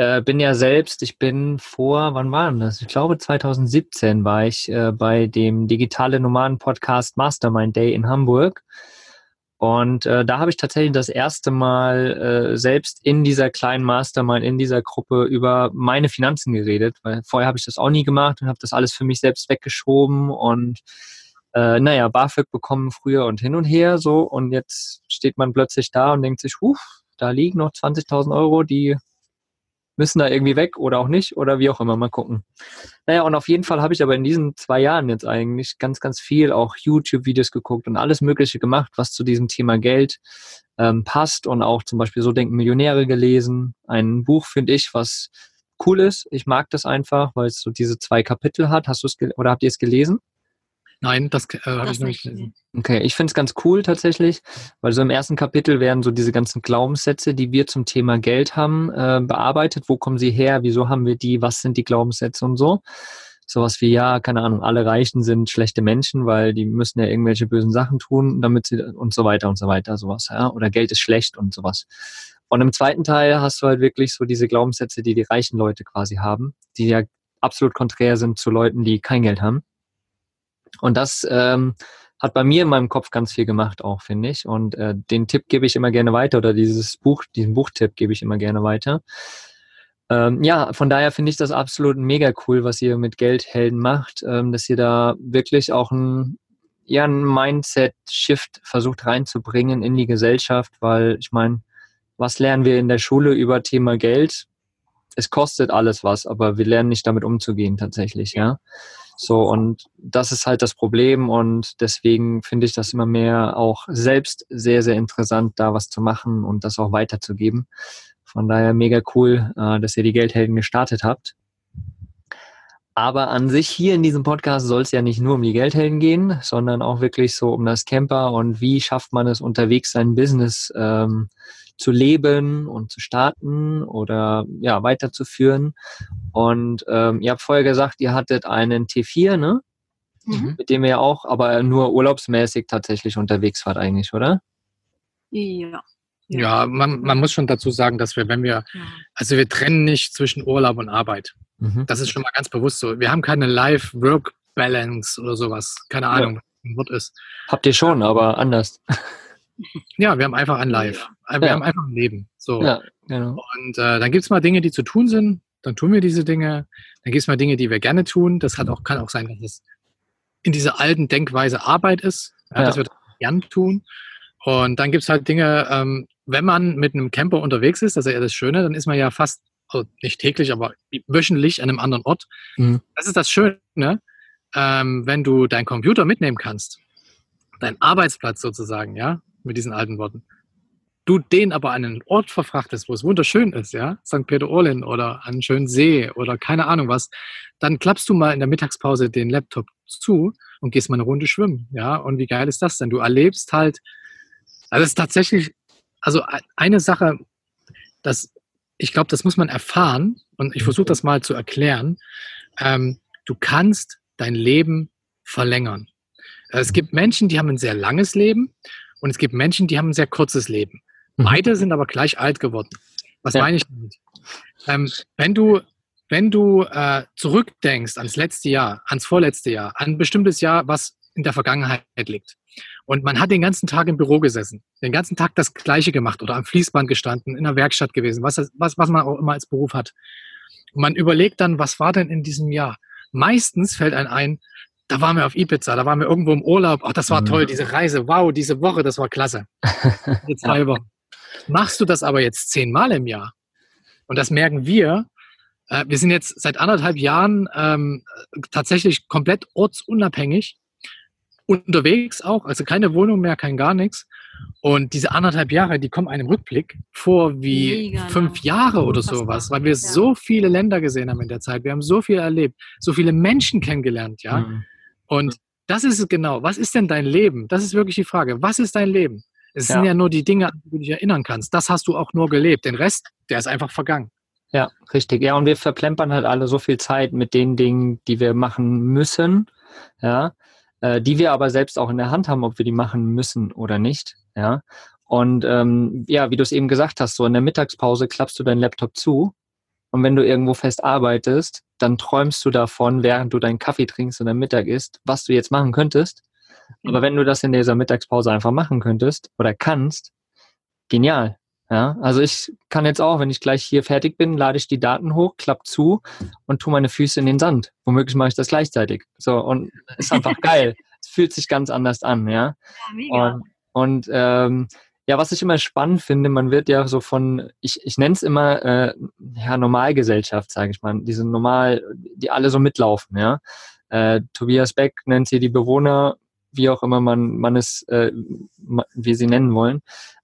bin wann war denn das? Ich glaube 2017 war ich bei dem Digitale Nomaden Podcast Mastermind Day in Hamburg. Und da habe ich tatsächlich das erste Mal selbst in dieser kleinen Mastermind, in dieser Gruppe über meine Finanzen geredet, weil vorher habe ich das auch nie gemacht und habe das alles für mich selbst weggeschoben und BAföG bekommen früher und hin und her so. Und jetzt steht man plötzlich da und denkt sich, da liegen noch 20.000 Euro, die müssen da irgendwie weg oder auch nicht oder wie auch immer, mal gucken. Und auf jeden Fall habe ich aber in diesen 2 Jahren jetzt eigentlich ganz, ganz viel auch YouTube-Videos geguckt und alles Mögliche gemacht, was zu diesem Thema Geld passt und auch zum Beispiel So denken Millionäre gelesen. Ein Buch, finde ich, was cool ist. Ich mag das einfach, weil es so diese 2 Kapitel hat. Oder habt ihr es gelesen? Nein, das habe ich noch nicht gelesen. Okay, ich finde es ganz cool tatsächlich, weil so im ersten Kapitel werden so diese ganzen Glaubenssätze, die wir zum Thema Geld haben, bearbeitet. Wo kommen sie her? Wieso haben wir die? Was sind die Glaubenssätze und so? Sowas wie, keine Ahnung, alle Reichen sind schlechte Menschen, weil die müssen ja irgendwelche bösen Sachen tun, damit sie und so weiter, sowas. Ja? Oder Geld ist schlecht und sowas. Und im zweiten Teil hast du halt wirklich so diese Glaubenssätze, die reichen Leute quasi haben, die ja absolut konträr sind zu Leuten, die kein Geld haben. Und das hat bei mir in meinem Kopf ganz viel gemacht auch, finde ich. Und den Tipp gebe ich immer gerne weiter oder diesen Buchtipp gebe ich immer gerne weiter. Von daher finde ich das absolut mega cool, was ihr mit Geldhelden macht, dass ihr da wirklich auch ein ja einen Mindset-Shift versucht reinzubringen in die Gesellschaft, weil ich meine, was lernen wir in der Schule über Thema Geld? Es kostet alles was, aber wir lernen nicht damit umzugehen tatsächlich, ja. So, und das ist halt das Problem und deswegen finde ich das immer mehr auch selbst sehr, sehr interessant, da was zu machen und das auch weiterzugeben. Von daher mega cool, dass ihr die Geldhelden gestartet habt. Aber an sich hier in diesem Podcast soll es ja nicht nur um die Geldhelden gehen, sondern auch wirklich so um das Camper und wie schafft man es unterwegs, sein Business zu leben und zu starten oder ja weiterzuführen. Und ihr habt vorher gesagt, ihr hattet einen T4, ne? Mit dem ihr ja auch, aber nur urlaubsmäßig tatsächlich unterwegs wart eigentlich, oder? Ja. Ja, man muss schon dazu sagen, dass also wir trennen nicht zwischen Urlaub und Arbeit. Das ist schon mal ganz bewusst so. Wir haben keine Life-Work-Balance oder sowas. Keine Ahnung, was ein Wort ist. Habt ihr schon, aber anders. Ja, wir haben einfach ein Life. Wir haben einfach ein Leben. So. Ja, genau. Und dann gibt es mal Dinge, die zu tun sind. Dann tun wir diese Dinge. Dann gibt es mal Dinge, die wir gerne tun. Das kann auch sein, dass es in dieser alten Denkweise Arbeit ist, dass wir das gern tun. Und dann gibt es halt Dinge, wenn man mit einem Camper unterwegs ist, das ist ja das Schöne, dann ist man ja fast, also nicht täglich, aber wöchentlich an einem anderen Ort. Das ist das Schöne, wenn du deinen Computer mitnehmen kannst, deinen Arbeitsplatz sozusagen, ja, mit diesen alten Worten, du den aber an einen Ort verfrachtest, wo es wunderschön ist, ja, St. Peter-Ording oder an einen schönen See oder keine Ahnung was, dann klappst du mal in der Mittagspause den Laptop zu und gehst mal eine Runde schwimmen, ja, und wie geil ist das denn? Du erlebst halt, also es ist tatsächlich, also eine Sache, ich glaube, das muss man erfahren und ich versuche das mal zu erklären, du kannst dein Leben verlängern. Es gibt Menschen, die haben ein sehr langes Leben und es gibt Menschen, die haben ein sehr kurzes Leben. Beide sind aber gleich alt geworden. Was meine ich damit? Wenn du zurückdenkst ans letzte Jahr, ans vorletzte Jahr, an ein bestimmtes Jahr, was in der Vergangenheit liegt, und man hat den ganzen Tag im Büro gesessen, den ganzen Tag das Gleiche gemacht oder am Fließband gestanden, in der Werkstatt gewesen, was man auch immer als Beruf hat. Und man überlegt dann, was war denn in diesem Jahr? Meistens fällt einem ein, da waren wir auf Ibiza, da waren wir irgendwo im Urlaub, ach, das war toll, diese Reise, wow, diese Woche, das war klasse. Jetzt 2 Wochen. Machst du das aber jetzt 10-mal im Jahr? Und das merken wir. Wir sind jetzt seit 1,5 Jahren tatsächlich komplett ortsunabhängig unterwegs auch, also keine Wohnung mehr, kein gar nichts. Und diese 1,5 Jahre, die kommen einem Rückblick vor wie 5 Jahre oder sowas, weil wir so viele Länder gesehen haben in der Zeit. Wir haben so viel erlebt, so viele Menschen kennengelernt, ja. Und das ist es genau. Was ist denn dein Leben? Das ist wirklich die Frage. Was ist dein Leben? Es sind ja nur die Dinge, an die du dich erinnern kannst. Das hast du auch nur gelebt. Den Rest, der ist einfach vergangen. Ja, richtig. Ja, und wir verplempern halt alle so viel Zeit mit den Dingen, die wir machen müssen, ja, die wir aber selbst auch in der Hand haben, ob wir die machen müssen oder nicht, ja. Und ja, wie du es eben gesagt hast, so in der Mittagspause klappst du deinen Laptop zu und wenn du irgendwo fest arbeitest, dann träumst du davon, während du deinen Kaffee trinkst und dein Mittag isst, was du jetzt machen könntest. Aber wenn du das in dieser Mittagspause einfach machen könntest oder kannst, genial. Ja, also ich kann jetzt auch, wenn ich gleich hier fertig bin, lade ich die Daten hoch, klapp zu und tue meine Füße in den Sand. Womöglich mache ich das gleichzeitig. So, und ist einfach geil. Es fühlt sich ganz anders an, ja. Mega. Und ja, was ich immer spannend finde, man wird ja so von, ich nenne es immer ja, Normalgesellschaft, sage ich mal, diese die alle so mitlaufen, ja. Tobias Beck nennt sie die Bewohner, wie auch immer man es, wie sie nennen wollen.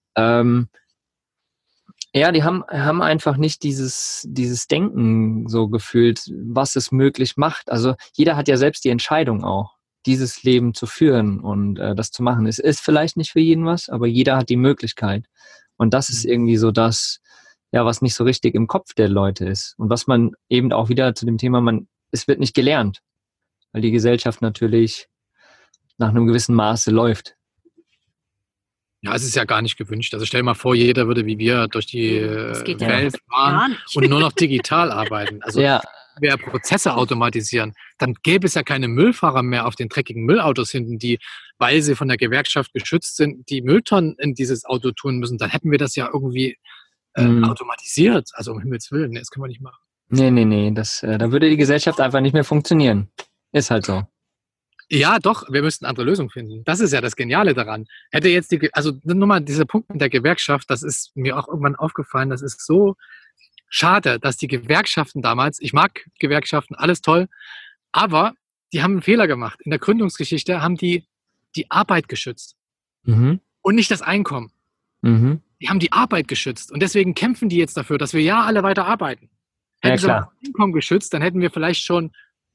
Ja, die haben einfach nicht dieses Denken so gefühlt, was es möglich macht. Also jeder hat ja selbst die Entscheidung auch, dieses Leben zu führen und das zu machen. Es ist vielleicht nicht für jeden was, aber jeder hat die Möglichkeit. Und das ist irgendwie so das, ja, was nicht so richtig im Kopf der Leute ist. Und was man eben auch wieder zu dem Thema, es wird nicht gelernt, weil die Gesellschaft natürlich nach einem gewissen Maße läuft. Ja, es ist ja gar nicht gewünscht. Also stell dir mal vor, jeder würde wie wir durch die Welt fahren und nur noch digital arbeiten. Also wenn wir Prozesse automatisieren, dann gäbe es ja keine Müllfahrer mehr auf den dreckigen Müllautos hinten, die, weil sie von der Gewerkschaft geschützt sind, die Mülltonnen in dieses Auto tun müssen. Dann hätten wir das ja irgendwie automatisiert. Also um Himmels Willen, das können wir nicht machen. Nee. Da würde die Gesellschaft einfach nicht mehr funktionieren. Ist halt so. Ja, doch, wir müssten andere Lösungen finden. Das ist ja das Geniale daran. Hätte jetzt also nur mal dieser Punkt mit der Gewerkschaft, das ist mir auch irgendwann aufgefallen, das ist so schade, dass die Gewerkschaften damals, ich mag Gewerkschaften, alles toll, aber die haben einen Fehler gemacht. In der Gründungsgeschichte haben die Arbeit geschützt Mhm. und nicht das Einkommen. Mhm. Die haben die Arbeit geschützt und deswegen kämpfen die jetzt dafür, dass wir ja alle weiter arbeiten. Ja, Hätten sie klar. das Einkommen geschützt, dann hätten wir vielleicht schon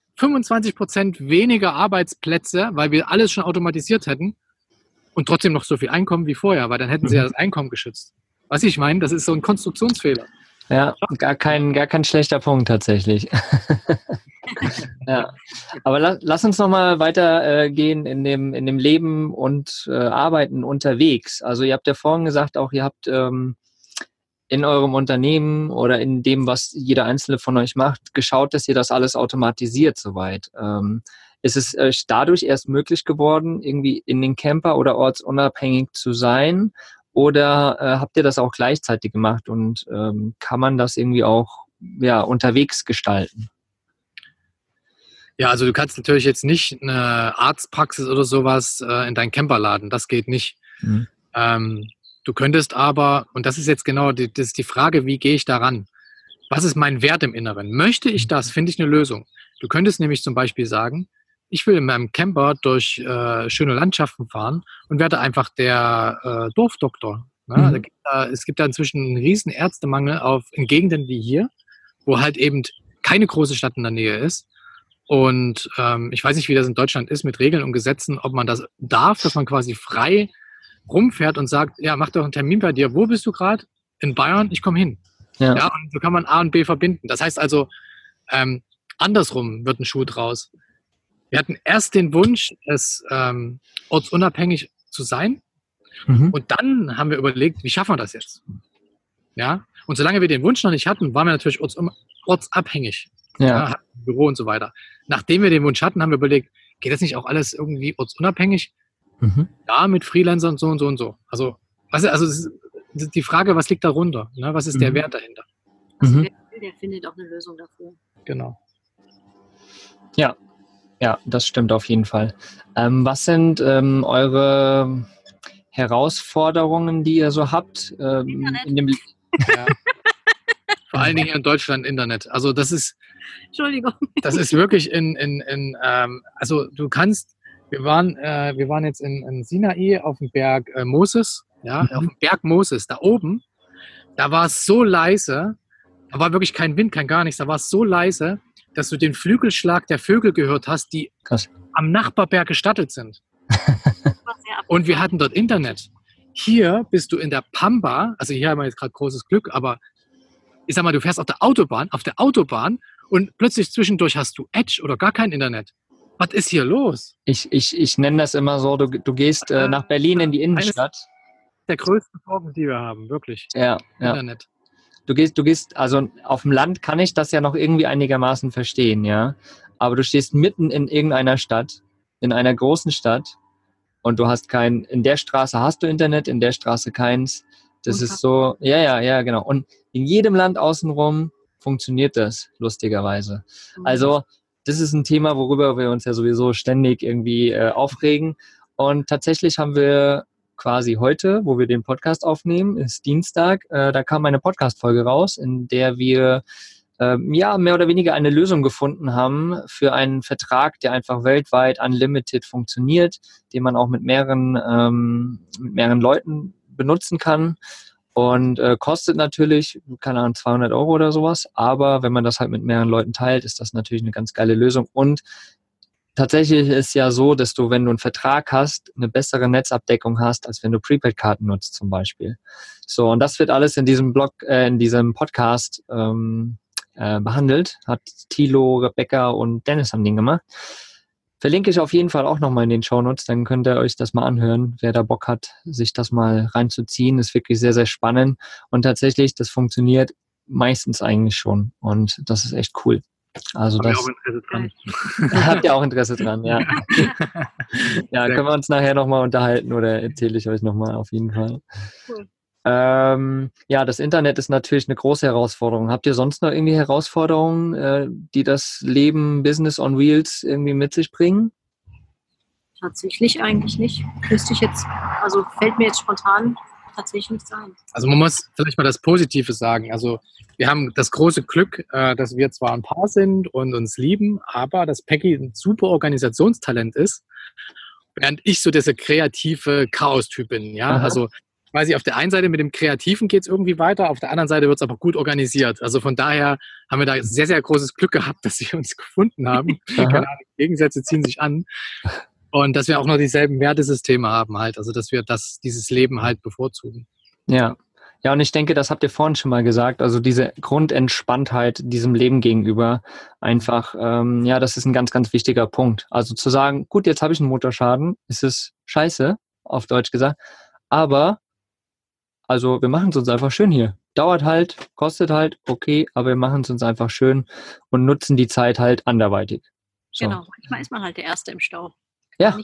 25% weniger Arbeitsplätze, weil wir alles schon automatisiert hätten und trotzdem noch so viel Einkommen wie vorher, weil dann hätten sie ja das Einkommen geschützt. Was ich meine, das ist so ein Konstruktionsfehler. Ja, gar kein schlechter Punkt tatsächlich. Ja. Aber lass uns noch mal weiter gehen in dem Leben und Arbeiten unterwegs. Also ihr habt ja vorhin gesagt, auch ihr habt in eurem Unternehmen oder in dem, was jeder Einzelne von euch macht, geschaut, dass ihr das alles automatisiert soweit. Ist es dadurch erst möglich geworden, irgendwie in den Camper oder ortsunabhängig zu sein? Oder habt ihr das auch gleichzeitig gemacht und kann man das irgendwie auch unterwegs gestalten? Ja, also du kannst natürlich jetzt nicht eine Arztpraxis oder sowas in deinen Camper laden. Das geht nicht. Mhm. Du könntest aber, und das ist jetzt genau das ist die Frage, wie gehe ich daran? Was ist mein Wert im Inneren? Möchte ich das? Finde ich eine Lösung. Du könntest nämlich zum Beispiel sagen, ich will in meinem Camper durch schöne Landschaften fahren und werde einfach der Dorfdoktor. Ne? Mhm. Es gibt da inzwischen einen riesen Ärztemangel in Gegenden wie hier, wo halt eben keine große Stadt in der Nähe ist. Und ich weiß nicht, wie das in Deutschland ist mit Regeln und Gesetzen, ob man das darf, dass man quasi frei rumfährt und sagt, ja, mach doch einen Termin bei dir. Wo bist du gerade? In Bayern? Ich komme hin. Ja. Ja, und so kann man A und B verbinden. Das heißt also, andersrum wird ein Schuh draus. Wir hatten erst den Wunsch, es ortsunabhängig zu sein. Mhm. Und dann haben wir überlegt, wie schaffen wir das jetzt? Ja, und solange wir den Wunsch noch nicht hatten, waren wir natürlich ortsabhängig. Ja, hatten ein Büro und so weiter. Nachdem wir den Wunsch hatten, haben wir überlegt, geht das nicht auch alles irgendwie ortsunabhängig? Mhm. Ja, mit Freelancern so und so und so. Also es ist die Frage, was liegt darunter? Ne? Was ist der Wert dahinter? Also Mhm. der findet auch eine Lösung dafür. Genau. Ja, das stimmt auf jeden Fall. Was sind eure Herausforderungen, die ihr so habt in dem Ja. Vor allen Dingen hier in Deutschland Internet. Also das ist Entschuldigung. wirklich also du kannst, wir waren jetzt in Sinai auf dem Berg Moses, ja, auf dem Berg Moses, da oben, da war es so leise, da war wirklich kein Wind, kein gar nichts, da war es so leise, dass du den Flügelschlag der Vögel gehört hast, die Krass. am Nachbarberg gestattet sind. War sehr Und wir hatten dort Internet. Hier bist du in der Pampa, also hier haben wir jetzt gerade großes Glück, aber ich sag mal, du fährst auf der Autobahn und plötzlich zwischendurch hast du Edge oder gar kein Internet. Was ist hier los? Ich nenne das immer so, du gehst nach Berlin in die Innenstadt. Der größte Problem, die wir haben, wirklich. Ja. Internet. Du gehst, also auf dem Land kann ich das ja noch irgendwie einigermaßen verstehen, ja. Aber du stehst mitten in irgendeiner Stadt, in einer großen Stadt und du hast in der Straße hast du Internet, in der Straße keins. Das ist so, ja, genau. Und in jedem Land außenrum funktioniert das, lustigerweise. Also, das ist ein Thema, worüber wir uns ja sowieso ständig irgendwie aufregen. Und tatsächlich haben wir quasi heute, wo wir den Podcast aufnehmen, ist Dienstag, da kam eine Podcast-Folge raus, in der wir mehr oder weniger eine Lösung gefunden haben für einen Vertrag, der einfach weltweit unlimited funktioniert, den man auch mit mehreren Leuten benutzen kann und kostet natürlich, keine Ahnung, 200 € oder sowas, aber wenn man das halt mit mehreren Leuten teilt, ist das natürlich eine ganz geile Lösung. Und tatsächlich ist es ja so, dass du, wenn du einen Vertrag hast, eine bessere Netzabdeckung hast, als wenn du Prepaid-Karten nutzt zum Beispiel. So, und das wird alles in diesem in diesem Podcast behandelt. Hat Thilo, Rebecca und Dennis haben den gemacht. Verlinke ich auf jeden Fall auch nochmal in den Shownotes, dann könnt ihr euch das mal anhören, wer da Bock hat, sich das mal reinzuziehen. Ist wirklich sehr, sehr spannend. Und tatsächlich, das funktioniert meistens eigentlich schon. Und das ist echt cool. Also Haben wir das auch Interesse dran. habt ihr auch Interesse dran, ja. Ja, können wir uns nachher nochmal unterhalten oder erzähle ich euch nochmal auf jeden Fall. Cool. Ja, das Internet ist natürlich eine große Herausforderung. Habt ihr sonst noch irgendwie Herausforderungen, die das Leben Business on Wheels irgendwie mit sich bringen? Tatsächlich eigentlich nicht. Wüsste ich jetzt, also fällt mir jetzt spontan tatsächlich nichts ein. Also man muss vielleicht mal das Positive sagen. Also wir haben das große Glück, dass wir zwar ein Paar sind und uns lieben, aber dass Peggy ein super Organisationstalent ist, während ich so dieser kreative Chaos-Typ bin. Ja, Aha. also weiß ich, auf der einen Seite mit dem Kreativen geht es irgendwie weiter, auf der anderen Seite wird es aber gut organisiert. Also von daher haben wir da sehr, sehr großes Glück gehabt, dass wir uns gefunden haben. Keine Ahnung, Gegensätze ziehen sich an. Und dass wir auch noch dieselben Wertesysteme haben halt. Also dass wir dieses Leben halt bevorzugen. Ja. Ja, und ich denke, das habt ihr vorhin schon mal gesagt, also diese Grundentspanntheit diesem Leben gegenüber, einfach, ja, das ist ein ganz, ganz wichtiger Punkt. Also zu sagen, gut, jetzt habe ich einen Motorschaden, ist es scheiße, auf Deutsch gesagt, aber also wir machen es uns einfach schön hier. Dauert halt, kostet halt, okay, aber wir machen es uns einfach schön und nutzen die Zeit halt anderweitig. So. Genau, manchmal ist man halt der Erste im Stau. Ja.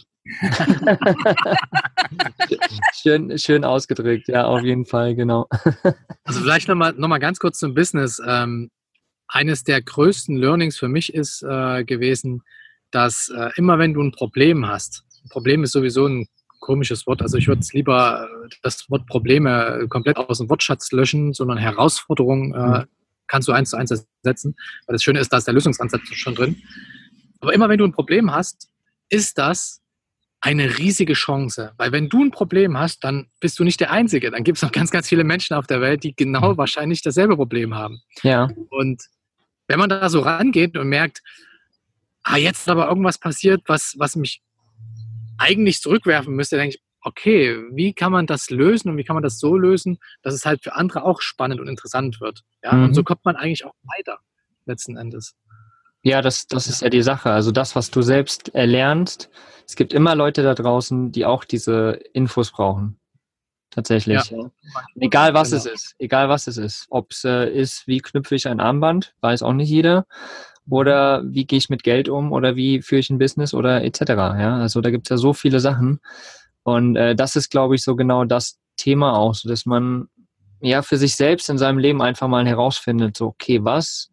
schön ausgedrückt, ja, auf jeden Fall, genau. Also vielleicht noch mal ganz kurz zum Business. Eines der größten Learnings für mich ist gewesen, dass immer wenn du ein Problem hast, ein Problem ist sowieso ein komisches Wort, also ich würde es lieber das Wort Probleme komplett aus dem Wortschatz löschen, sondern Herausforderungen kannst du 1:1 ersetzen, weil das Schöne ist, da ist der Lösungsansatz schon drin. Aber immer wenn du ein Problem hast, ist das eine riesige Chance. Weil wenn du ein Problem hast, dann bist du nicht der Einzige. Dann gibt es noch ganz, ganz viele Menschen auf der Welt, die genau wahrscheinlich dasselbe Problem haben. Ja. Und wenn man da so rangeht und merkt, jetzt ist aber irgendwas passiert, was mich eigentlich zurückwerfen müsste, denke ich, okay, wie kann man das lösen und wie kann man das so lösen, dass es halt für andere auch spannend und interessant wird. Ja? Und so kommt man eigentlich auch weiter, letzten Endes. Ja, das ist ja die Sache. Also das, was du selbst erlernst, es gibt immer Leute da draußen, die auch diese Infos brauchen. Tatsächlich. Ja. Egal was es ist. Egal was es ist. Ob es ist, wie knüpfe ich ein Armband, weiß auch nicht jeder. Oder wie gehe ich mit Geld um oder wie führe ich ein Business oder etc. Ja, also da gibt es ja so viele Sachen. Und das ist, glaube ich, so genau das Thema auch, so dass man ja für sich selbst in seinem Leben einfach mal herausfindet, so okay, was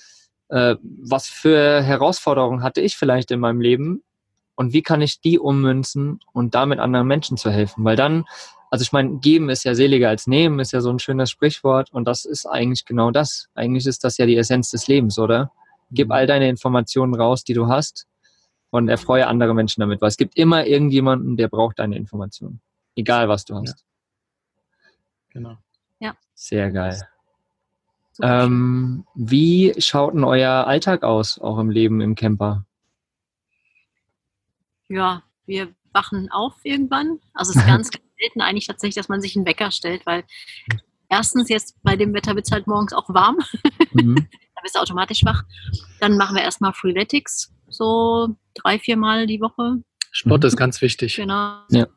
für Herausforderungen hatte ich vielleicht in meinem Leben und wie kann ich die ummünzen und damit anderen Menschen zu helfen? Weil dann, also ich meine, geben ist ja seliger als nehmen, ist ja so ein schönes Sprichwort und das ist eigentlich genau das. Eigentlich ist das ja die Essenz des Lebens, oder? Gib all deine Informationen raus, die du hast und erfreue andere Menschen damit, weil es gibt immer irgendjemanden, der braucht deine Informationen. Egal, was du hast. Ja. Genau. Ja. Sehr geil. Wie schaut denn euer Alltag aus, auch im Leben im Camper? Ja, wir wachen auf irgendwann. Also es ist ganz selten eigentlich tatsächlich, dass man sich einen Wecker stellt, weil erstens jetzt bei dem Wetter wird es halt morgens auch warm. Da bist du automatisch wach. Dann machen wir erstmal Freeletics, so 3-4 Mal die Woche. Sport ist ganz wichtig. Genau. Ja.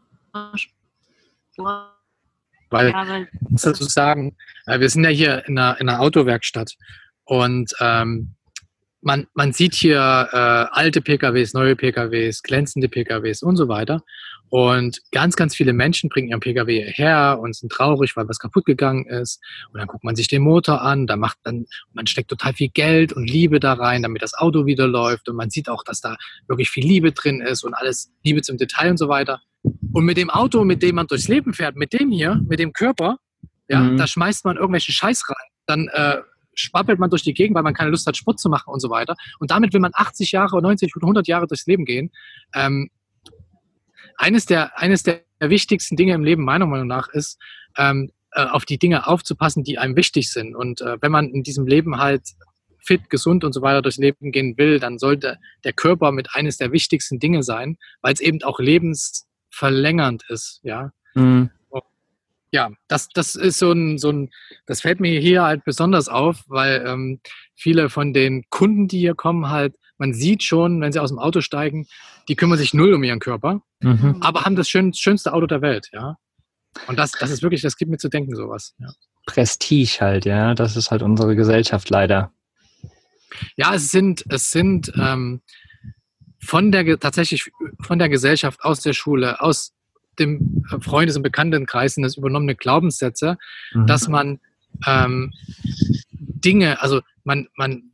Weil, ich muss dazu sagen, wir sind ja hier in einer Autowerkstatt und man sieht hier alte PKWs, neue PKWs, glänzende PKWs und so weiter. Und ganz, ganz viele Menschen bringen ihren PKW hierher und sind traurig, weil was kaputt gegangen ist. Und dann guckt man sich den Motor an, man steckt total viel Geld und Liebe da rein, damit das Auto wieder läuft. Und man sieht auch, dass da wirklich viel Liebe drin ist und alles Liebe zum Detail und so weiter. Und mit dem Auto, mit dem man durchs Leben fährt, mit dem hier, mit dem Körper, ja, da schmeißt man irgendwelchen Scheiß rein. Dann schwappelt man durch die Gegend, weil man keine Lust hat, Sport zu machen und so weiter. Und damit will man 80 Jahre, 90 oder 100 Jahre durchs Leben gehen. Eines der wichtigsten Dinge im Leben meiner Meinung nach ist, auf die Dinge aufzupassen, die einem wichtig sind. Und wenn man in diesem Leben halt fit, gesund und so weiter durchs Leben gehen will, dann sollte der Körper mit eines der wichtigsten Dinge sein, weil es eben auch lebensverlängernd ist. Ja, ja, das ist das fällt mir hier halt besonders auf, weil viele von den Kunden, die hier kommen, halt, man sieht schon, wenn sie aus dem Auto steigen, die kümmern sich null um ihren Körper, aber haben das schönste Auto der Welt, ja. Und das ist wirklich, das gibt mir zu denken, sowas. Ja. Prestige halt, ja, das ist halt unsere Gesellschaft leider. Ja, es sind tatsächlich von der Gesellschaft, aus der Schule, aus dem Freundes- und Bekanntenkreis sind das übernommene Glaubenssätze, dass man Dinge, also man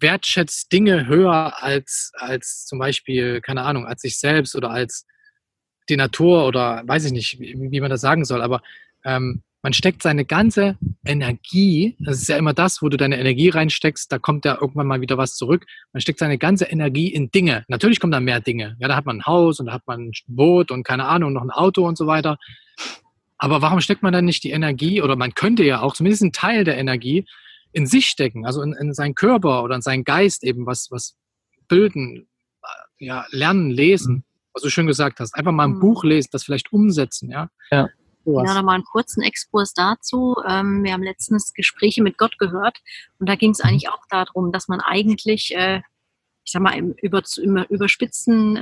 wertschätzt Dinge höher als zum Beispiel, keine Ahnung, als sich selbst oder als die Natur oder weiß ich nicht, wie man das sagen soll, aber man steckt seine ganze Energie, das ist ja immer das, wo du deine Energie reinsteckst, da kommt ja irgendwann mal wieder was zurück. Man steckt seine ganze Energie in Dinge. Natürlich kommen da mehr Dinge. Ja, da hat man ein Haus und da hat man ein Boot und keine Ahnung, noch ein Auto und so weiter. Aber warum steckt man dann nicht die Energie, oder man könnte ja auch zumindest einen Teil der Energie in sich stecken, also in seinen Körper oder in seinen Geist eben, was bilden, ja, lernen, lesen, was du schön gesagt hast. Einfach mal ein Buch lesen, das vielleicht umsetzen, ja. Ja. Ja, nochmal einen kurzen Exkurs dazu. Wir haben letztens Gespräche mit Gott gehört und da ging es eigentlich auch darum, dass man eigentlich, ich sag mal, mit überspitzten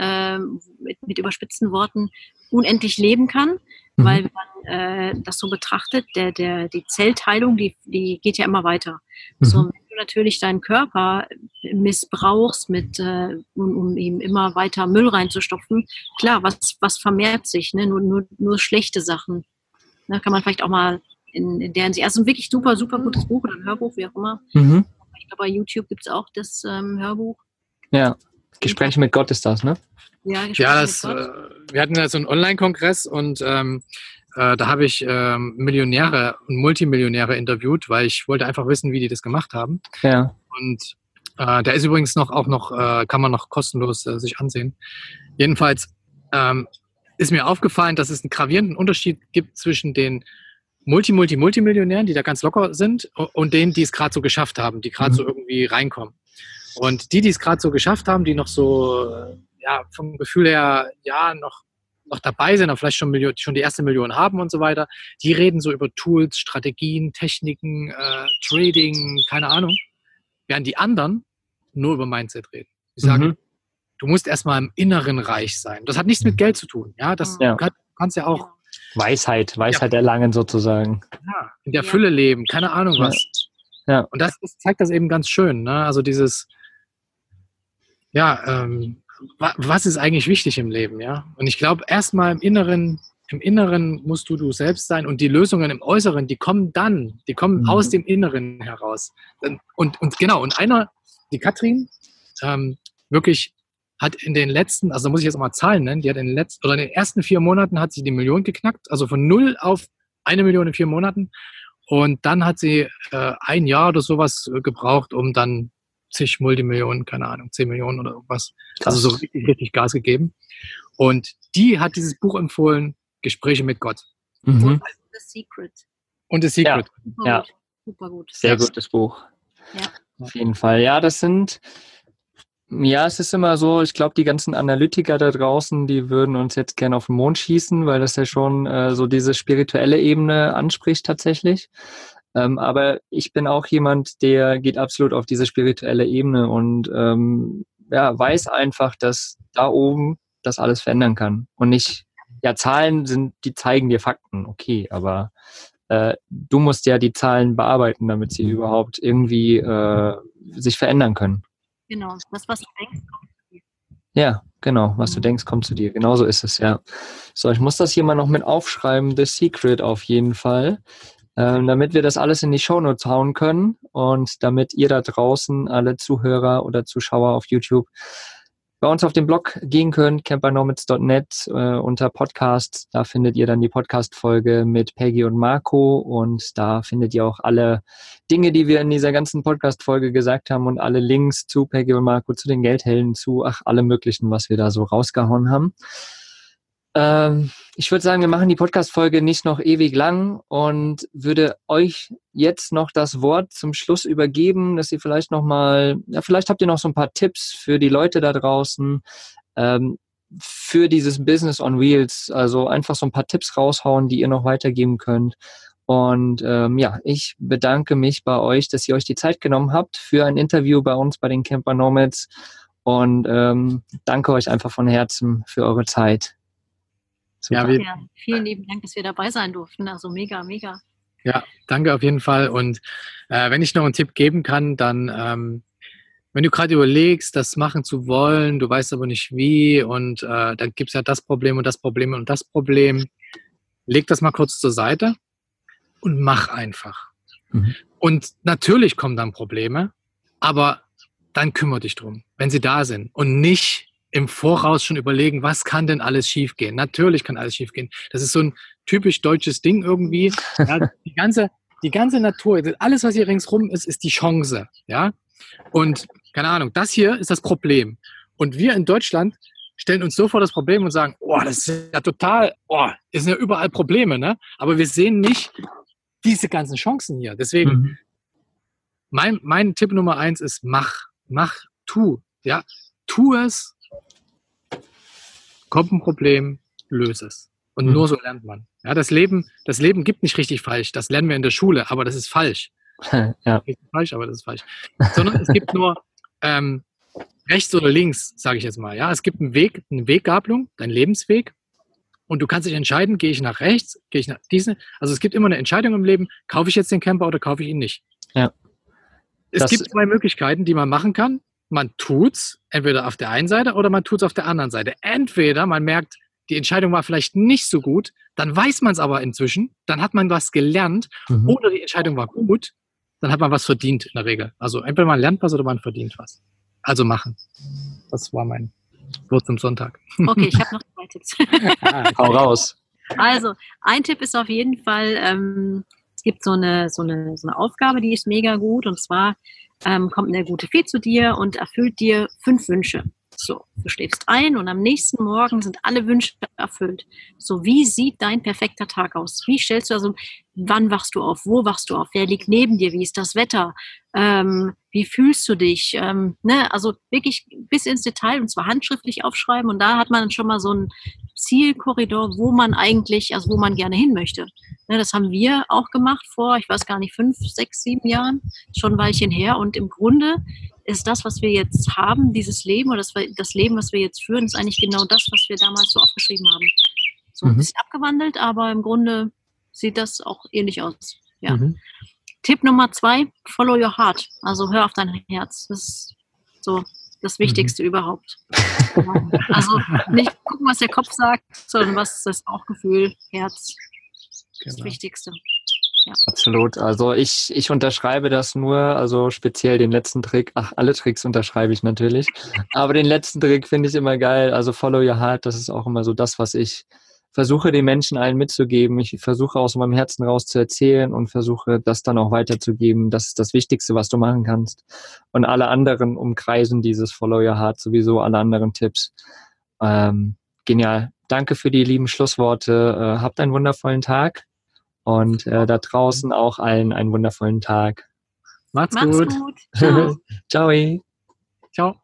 Worten unendlich leben kann, weil wenn man das so betrachtet, die Zellteilung, die geht ja immer weiter. So, wenn du natürlich deinen Körper missbrauchst, um ihm immer weiter Müll reinzustopfen, klar, was vermehrt sich, ne? Nur schlechte Sachen. Da kann man vielleicht auch mal in der Hinsicht, also ein wirklich super, super gutes Buch oder ein Hörbuch, wie auch immer. Ich glaube, bei YouTube gibt es auch das Hörbuch. Ja, Gespräche mit Gott ist das, ne? Ja, Gespräche mit Gott. Wir hatten ja so einen Online-Kongress und da habe ich Millionäre und Multimillionäre interviewt, weil ich wollte einfach wissen, wie die das gemacht haben. Ja. Und der ist übrigens kann man noch kostenlos sich ansehen. Jedenfalls ist mir aufgefallen, dass es einen gravierenden Unterschied gibt zwischen den Multimillionären, die da ganz locker sind, und denen, die es gerade so geschafft haben, die gerade so irgendwie reinkommen. Und die es gerade so geschafft haben, die noch so, ja, vom Gefühl her, ja, noch dabei sind, aber vielleicht schon die erste Million haben und so weiter, die reden so über Tools, Strategien, Techniken, Trading, keine Ahnung, während die anderen nur über Mindset reden. Die sagen, du musst erstmal im Inneren reich sein. Das hat nichts mit Geld zu tun. Ja, du kannst ja auch Weisheit erlangen sozusagen. Ja, in der Fülle leben, keine Ahnung was. Ja. Und das zeigt das eben ganz schön. Ne? Also dieses, was ist eigentlich wichtig im Leben? Ja? Und ich glaube, erstmal im Inneren musst du selbst sein, und die Lösungen im Äußeren, die kommen aus dem Inneren heraus. Und die Katrin, wirklich hat in den letzten, also da muss ich jetzt auch mal Zahlen nennen, die hat in den ersten 4 Monaten hat sie die Million geknackt, also von 0 auf 1 Million in 4 Monaten. Und dann hat sie 1 Jahr oder sowas gebraucht, um dann zig Multimillionen, keine Ahnung, 10 Millionen oder irgendwas. Krass. Also so richtig, richtig Gas gegeben. Und die hat dieses Buch empfohlen, Gespräche mit Gott. Und The Secret. Und The Secret. Ja. Super gut. Sehr gutes Buch. Ja. Auf jeden Fall. Ja, es ist immer so, ich glaube, die ganzen Analytiker da draußen, die würden uns jetzt gerne auf den Mond schießen, weil das ja schon so diese spirituelle Ebene anspricht tatsächlich. Aber ich bin auch jemand, der geht absolut auf diese spirituelle Ebene und weiß einfach, dass da oben das alles verändern kann. Und nicht, Zahlen die zeigen dir Fakten, okay, aber du musst ja die Zahlen bearbeiten, damit sie überhaupt irgendwie sich verändern können. Genau, das, was du denkst, kommt zu dir. Ja, genau, was du denkst, kommt zu dir. Genauso ist es, ja. So, ich muss das hier mal noch mit aufschreiben, The Secret auf jeden Fall, damit wir das alles in die Shownotes hauen können und damit ihr da draußen, alle Zuhörer oder Zuschauer auf YouTube, bei uns auf den Blog gehen könnt, campernomads.net unter Podcasts. Da findet ihr dann die Podcast-Folge mit Peggy und Marco und da findet ihr auch alle Dinge, die wir in dieser ganzen Podcast-Folge gesagt haben und alle Links zu Peggy und Marco, zu den Geldhelden, zu allem Möglichen, was wir da so rausgehauen haben. Ich würde sagen, wir machen die Podcast-Folge nicht noch ewig lang und würde euch jetzt noch das Wort zum Schluss übergeben, dass ihr vielleicht nochmal, vielleicht habt ihr noch so ein paar Tipps für die Leute da draußen, für dieses Business on Wheels, also einfach so ein paar Tipps raushauen, die ihr noch weitergeben könnt. Und ich bedanke mich bei euch, dass ihr euch die Zeit genommen habt für ein Interview bei uns bei den Camper Nomads und danke euch einfach von Herzen für eure Zeit. Ja, vielen lieben Dank, dass wir dabei sein durften. Also mega, mega. Ja, danke auf jeden Fall. Und wenn ich noch einen Tipp geben kann, dann, wenn du gerade überlegst, das machen zu wollen, du weißt aber nicht wie und dann gibt es ja das Problem und das Problem und das Problem, leg das mal kurz zur Seite und mach einfach. Und natürlich kommen dann Probleme, aber dann kümmere dich drum, wenn sie da sind und nicht im Voraus schon überlegen, was kann denn alles schiefgehen? Natürlich kann alles schiefgehen. Das ist so ein typisch deutsches Ding irgendwie. Ja, die ganze Natur, alles, was hier ringsrum ist, ist die Chance. Ja? Und keine Ahnung, das hier ist das Problem. Und wir in Deutschland stellen uns so vor das Problem und sagen, oh, das ist ja total, oh, es sind ja überall Probleme, ne? Aber wir sehen nicht diese ganzen Chancen hier. Deswegen, mein Tipp Nummer 1 ist, tu. Ja? Tu es, kommt ein Problem, löse es. Und nur so lernt man. Ja, das Leben gibt nicht richtig falsch. Das lernen wir in der Schule, aber das ist falsch. Ja. Richtig falsch, aber das ist falsch. Sondern es gibt nur rechts oder links, sage ich jetzt mal. Ja, es gibt einen Weg, eine Weggabelung, dein Lebensweg. Und du kannst dich entscheiden, gehe ich nach rechts, gehe ich nach diesen. Also es gibt immer eine Entscheidung im Leben, kaufe ich jetzt den Camper oder kaufe ich ihn nicht. Ja. Es gibt zwei Möglichkeiten, die man machen kann. Man tut's entweder auf der einen Seite oder man tut's auf der anderen Seite. Entweder man merkt, die Entscheidung war vielleicht nicht so gut, dann weiß man es aber inzwischen, dann hat man was gelernt, oder die Entscheidung war gut, dann hat man was verdient in der Regel. Also entweder man lernt was oder man verdient was. Also machen. Das war mein Wort zum Sonntag. Okay, ich habe noch 2 Tipps. Hau raus. Also, ein Tipp ist auf jeden Fall, es gibt so eine Aufgabe, die ist mega gut, und zwar kommt eine gute Fee zu dir und erfüllt dir 5 Wünsche. So, du schläfst ein und am nächsten Morgen sind alle Wünsche erfüllt. So, wie sieht dein perfekter Tag aus? Wie stellst du also, wann wachst du auf? Wo wachst du auf? Wer liegt neben dir? Wie ist das Wetter? Wie fühlst du dich? Also wirklich bis ins Detail, und zwar handschriftlich aufschreiben, und da hat man schon mal so einen Zielkorridor, wo man gerne hin möchte. Ne, das haben wir auch gemacht vor, ich weiß gar nicht, 5, 6, 7 Jahren, schon ein Weilchen her, und im Grunde ist das, was wir jetzt haben, dieses Leben, oder das Leben, was wir jetzt führen, ist eigentlich genau das, was wir damals so aufgeschrieben haben. So ein bisschen abgewandelt, aber im Grunde sieht das auch ähnlich aus. Ja. Tipp Nummer 2, follow your heart. Also hör auf dein Herz. Das ist so das Wichtigste überhaupt. Also nicht gucken, was der Kopf sagt, sondern was das Bauchgefühl, Herz, das Wichtigste. Ja. Absolut. Also ich unterschreibe das nur, also speziell den letzten Trick. Alle Tricks unterschreibe ich natürlich. Aber den letzten Trick finde ich immer geil. Also follow your heart, das ist auch immer so das, was ich versuche, den Menschen allen mitzugeben. Ich versuche aus meinem Herzen raus zu erzählen und versuche, das dann auch weiterzugeben. Das ist das Wichtigste, was du machen kannst. Und alle anderen umkreisen dieses Follow Your Heart, sowieso alle anderen Tipps. Genial. Danke für die lieben Schlussworte. Habt einen wundervollen Tag und da draußen auch allen einen wundervollen Tag. Macht's gut. Ciao. Ciao. Ciao.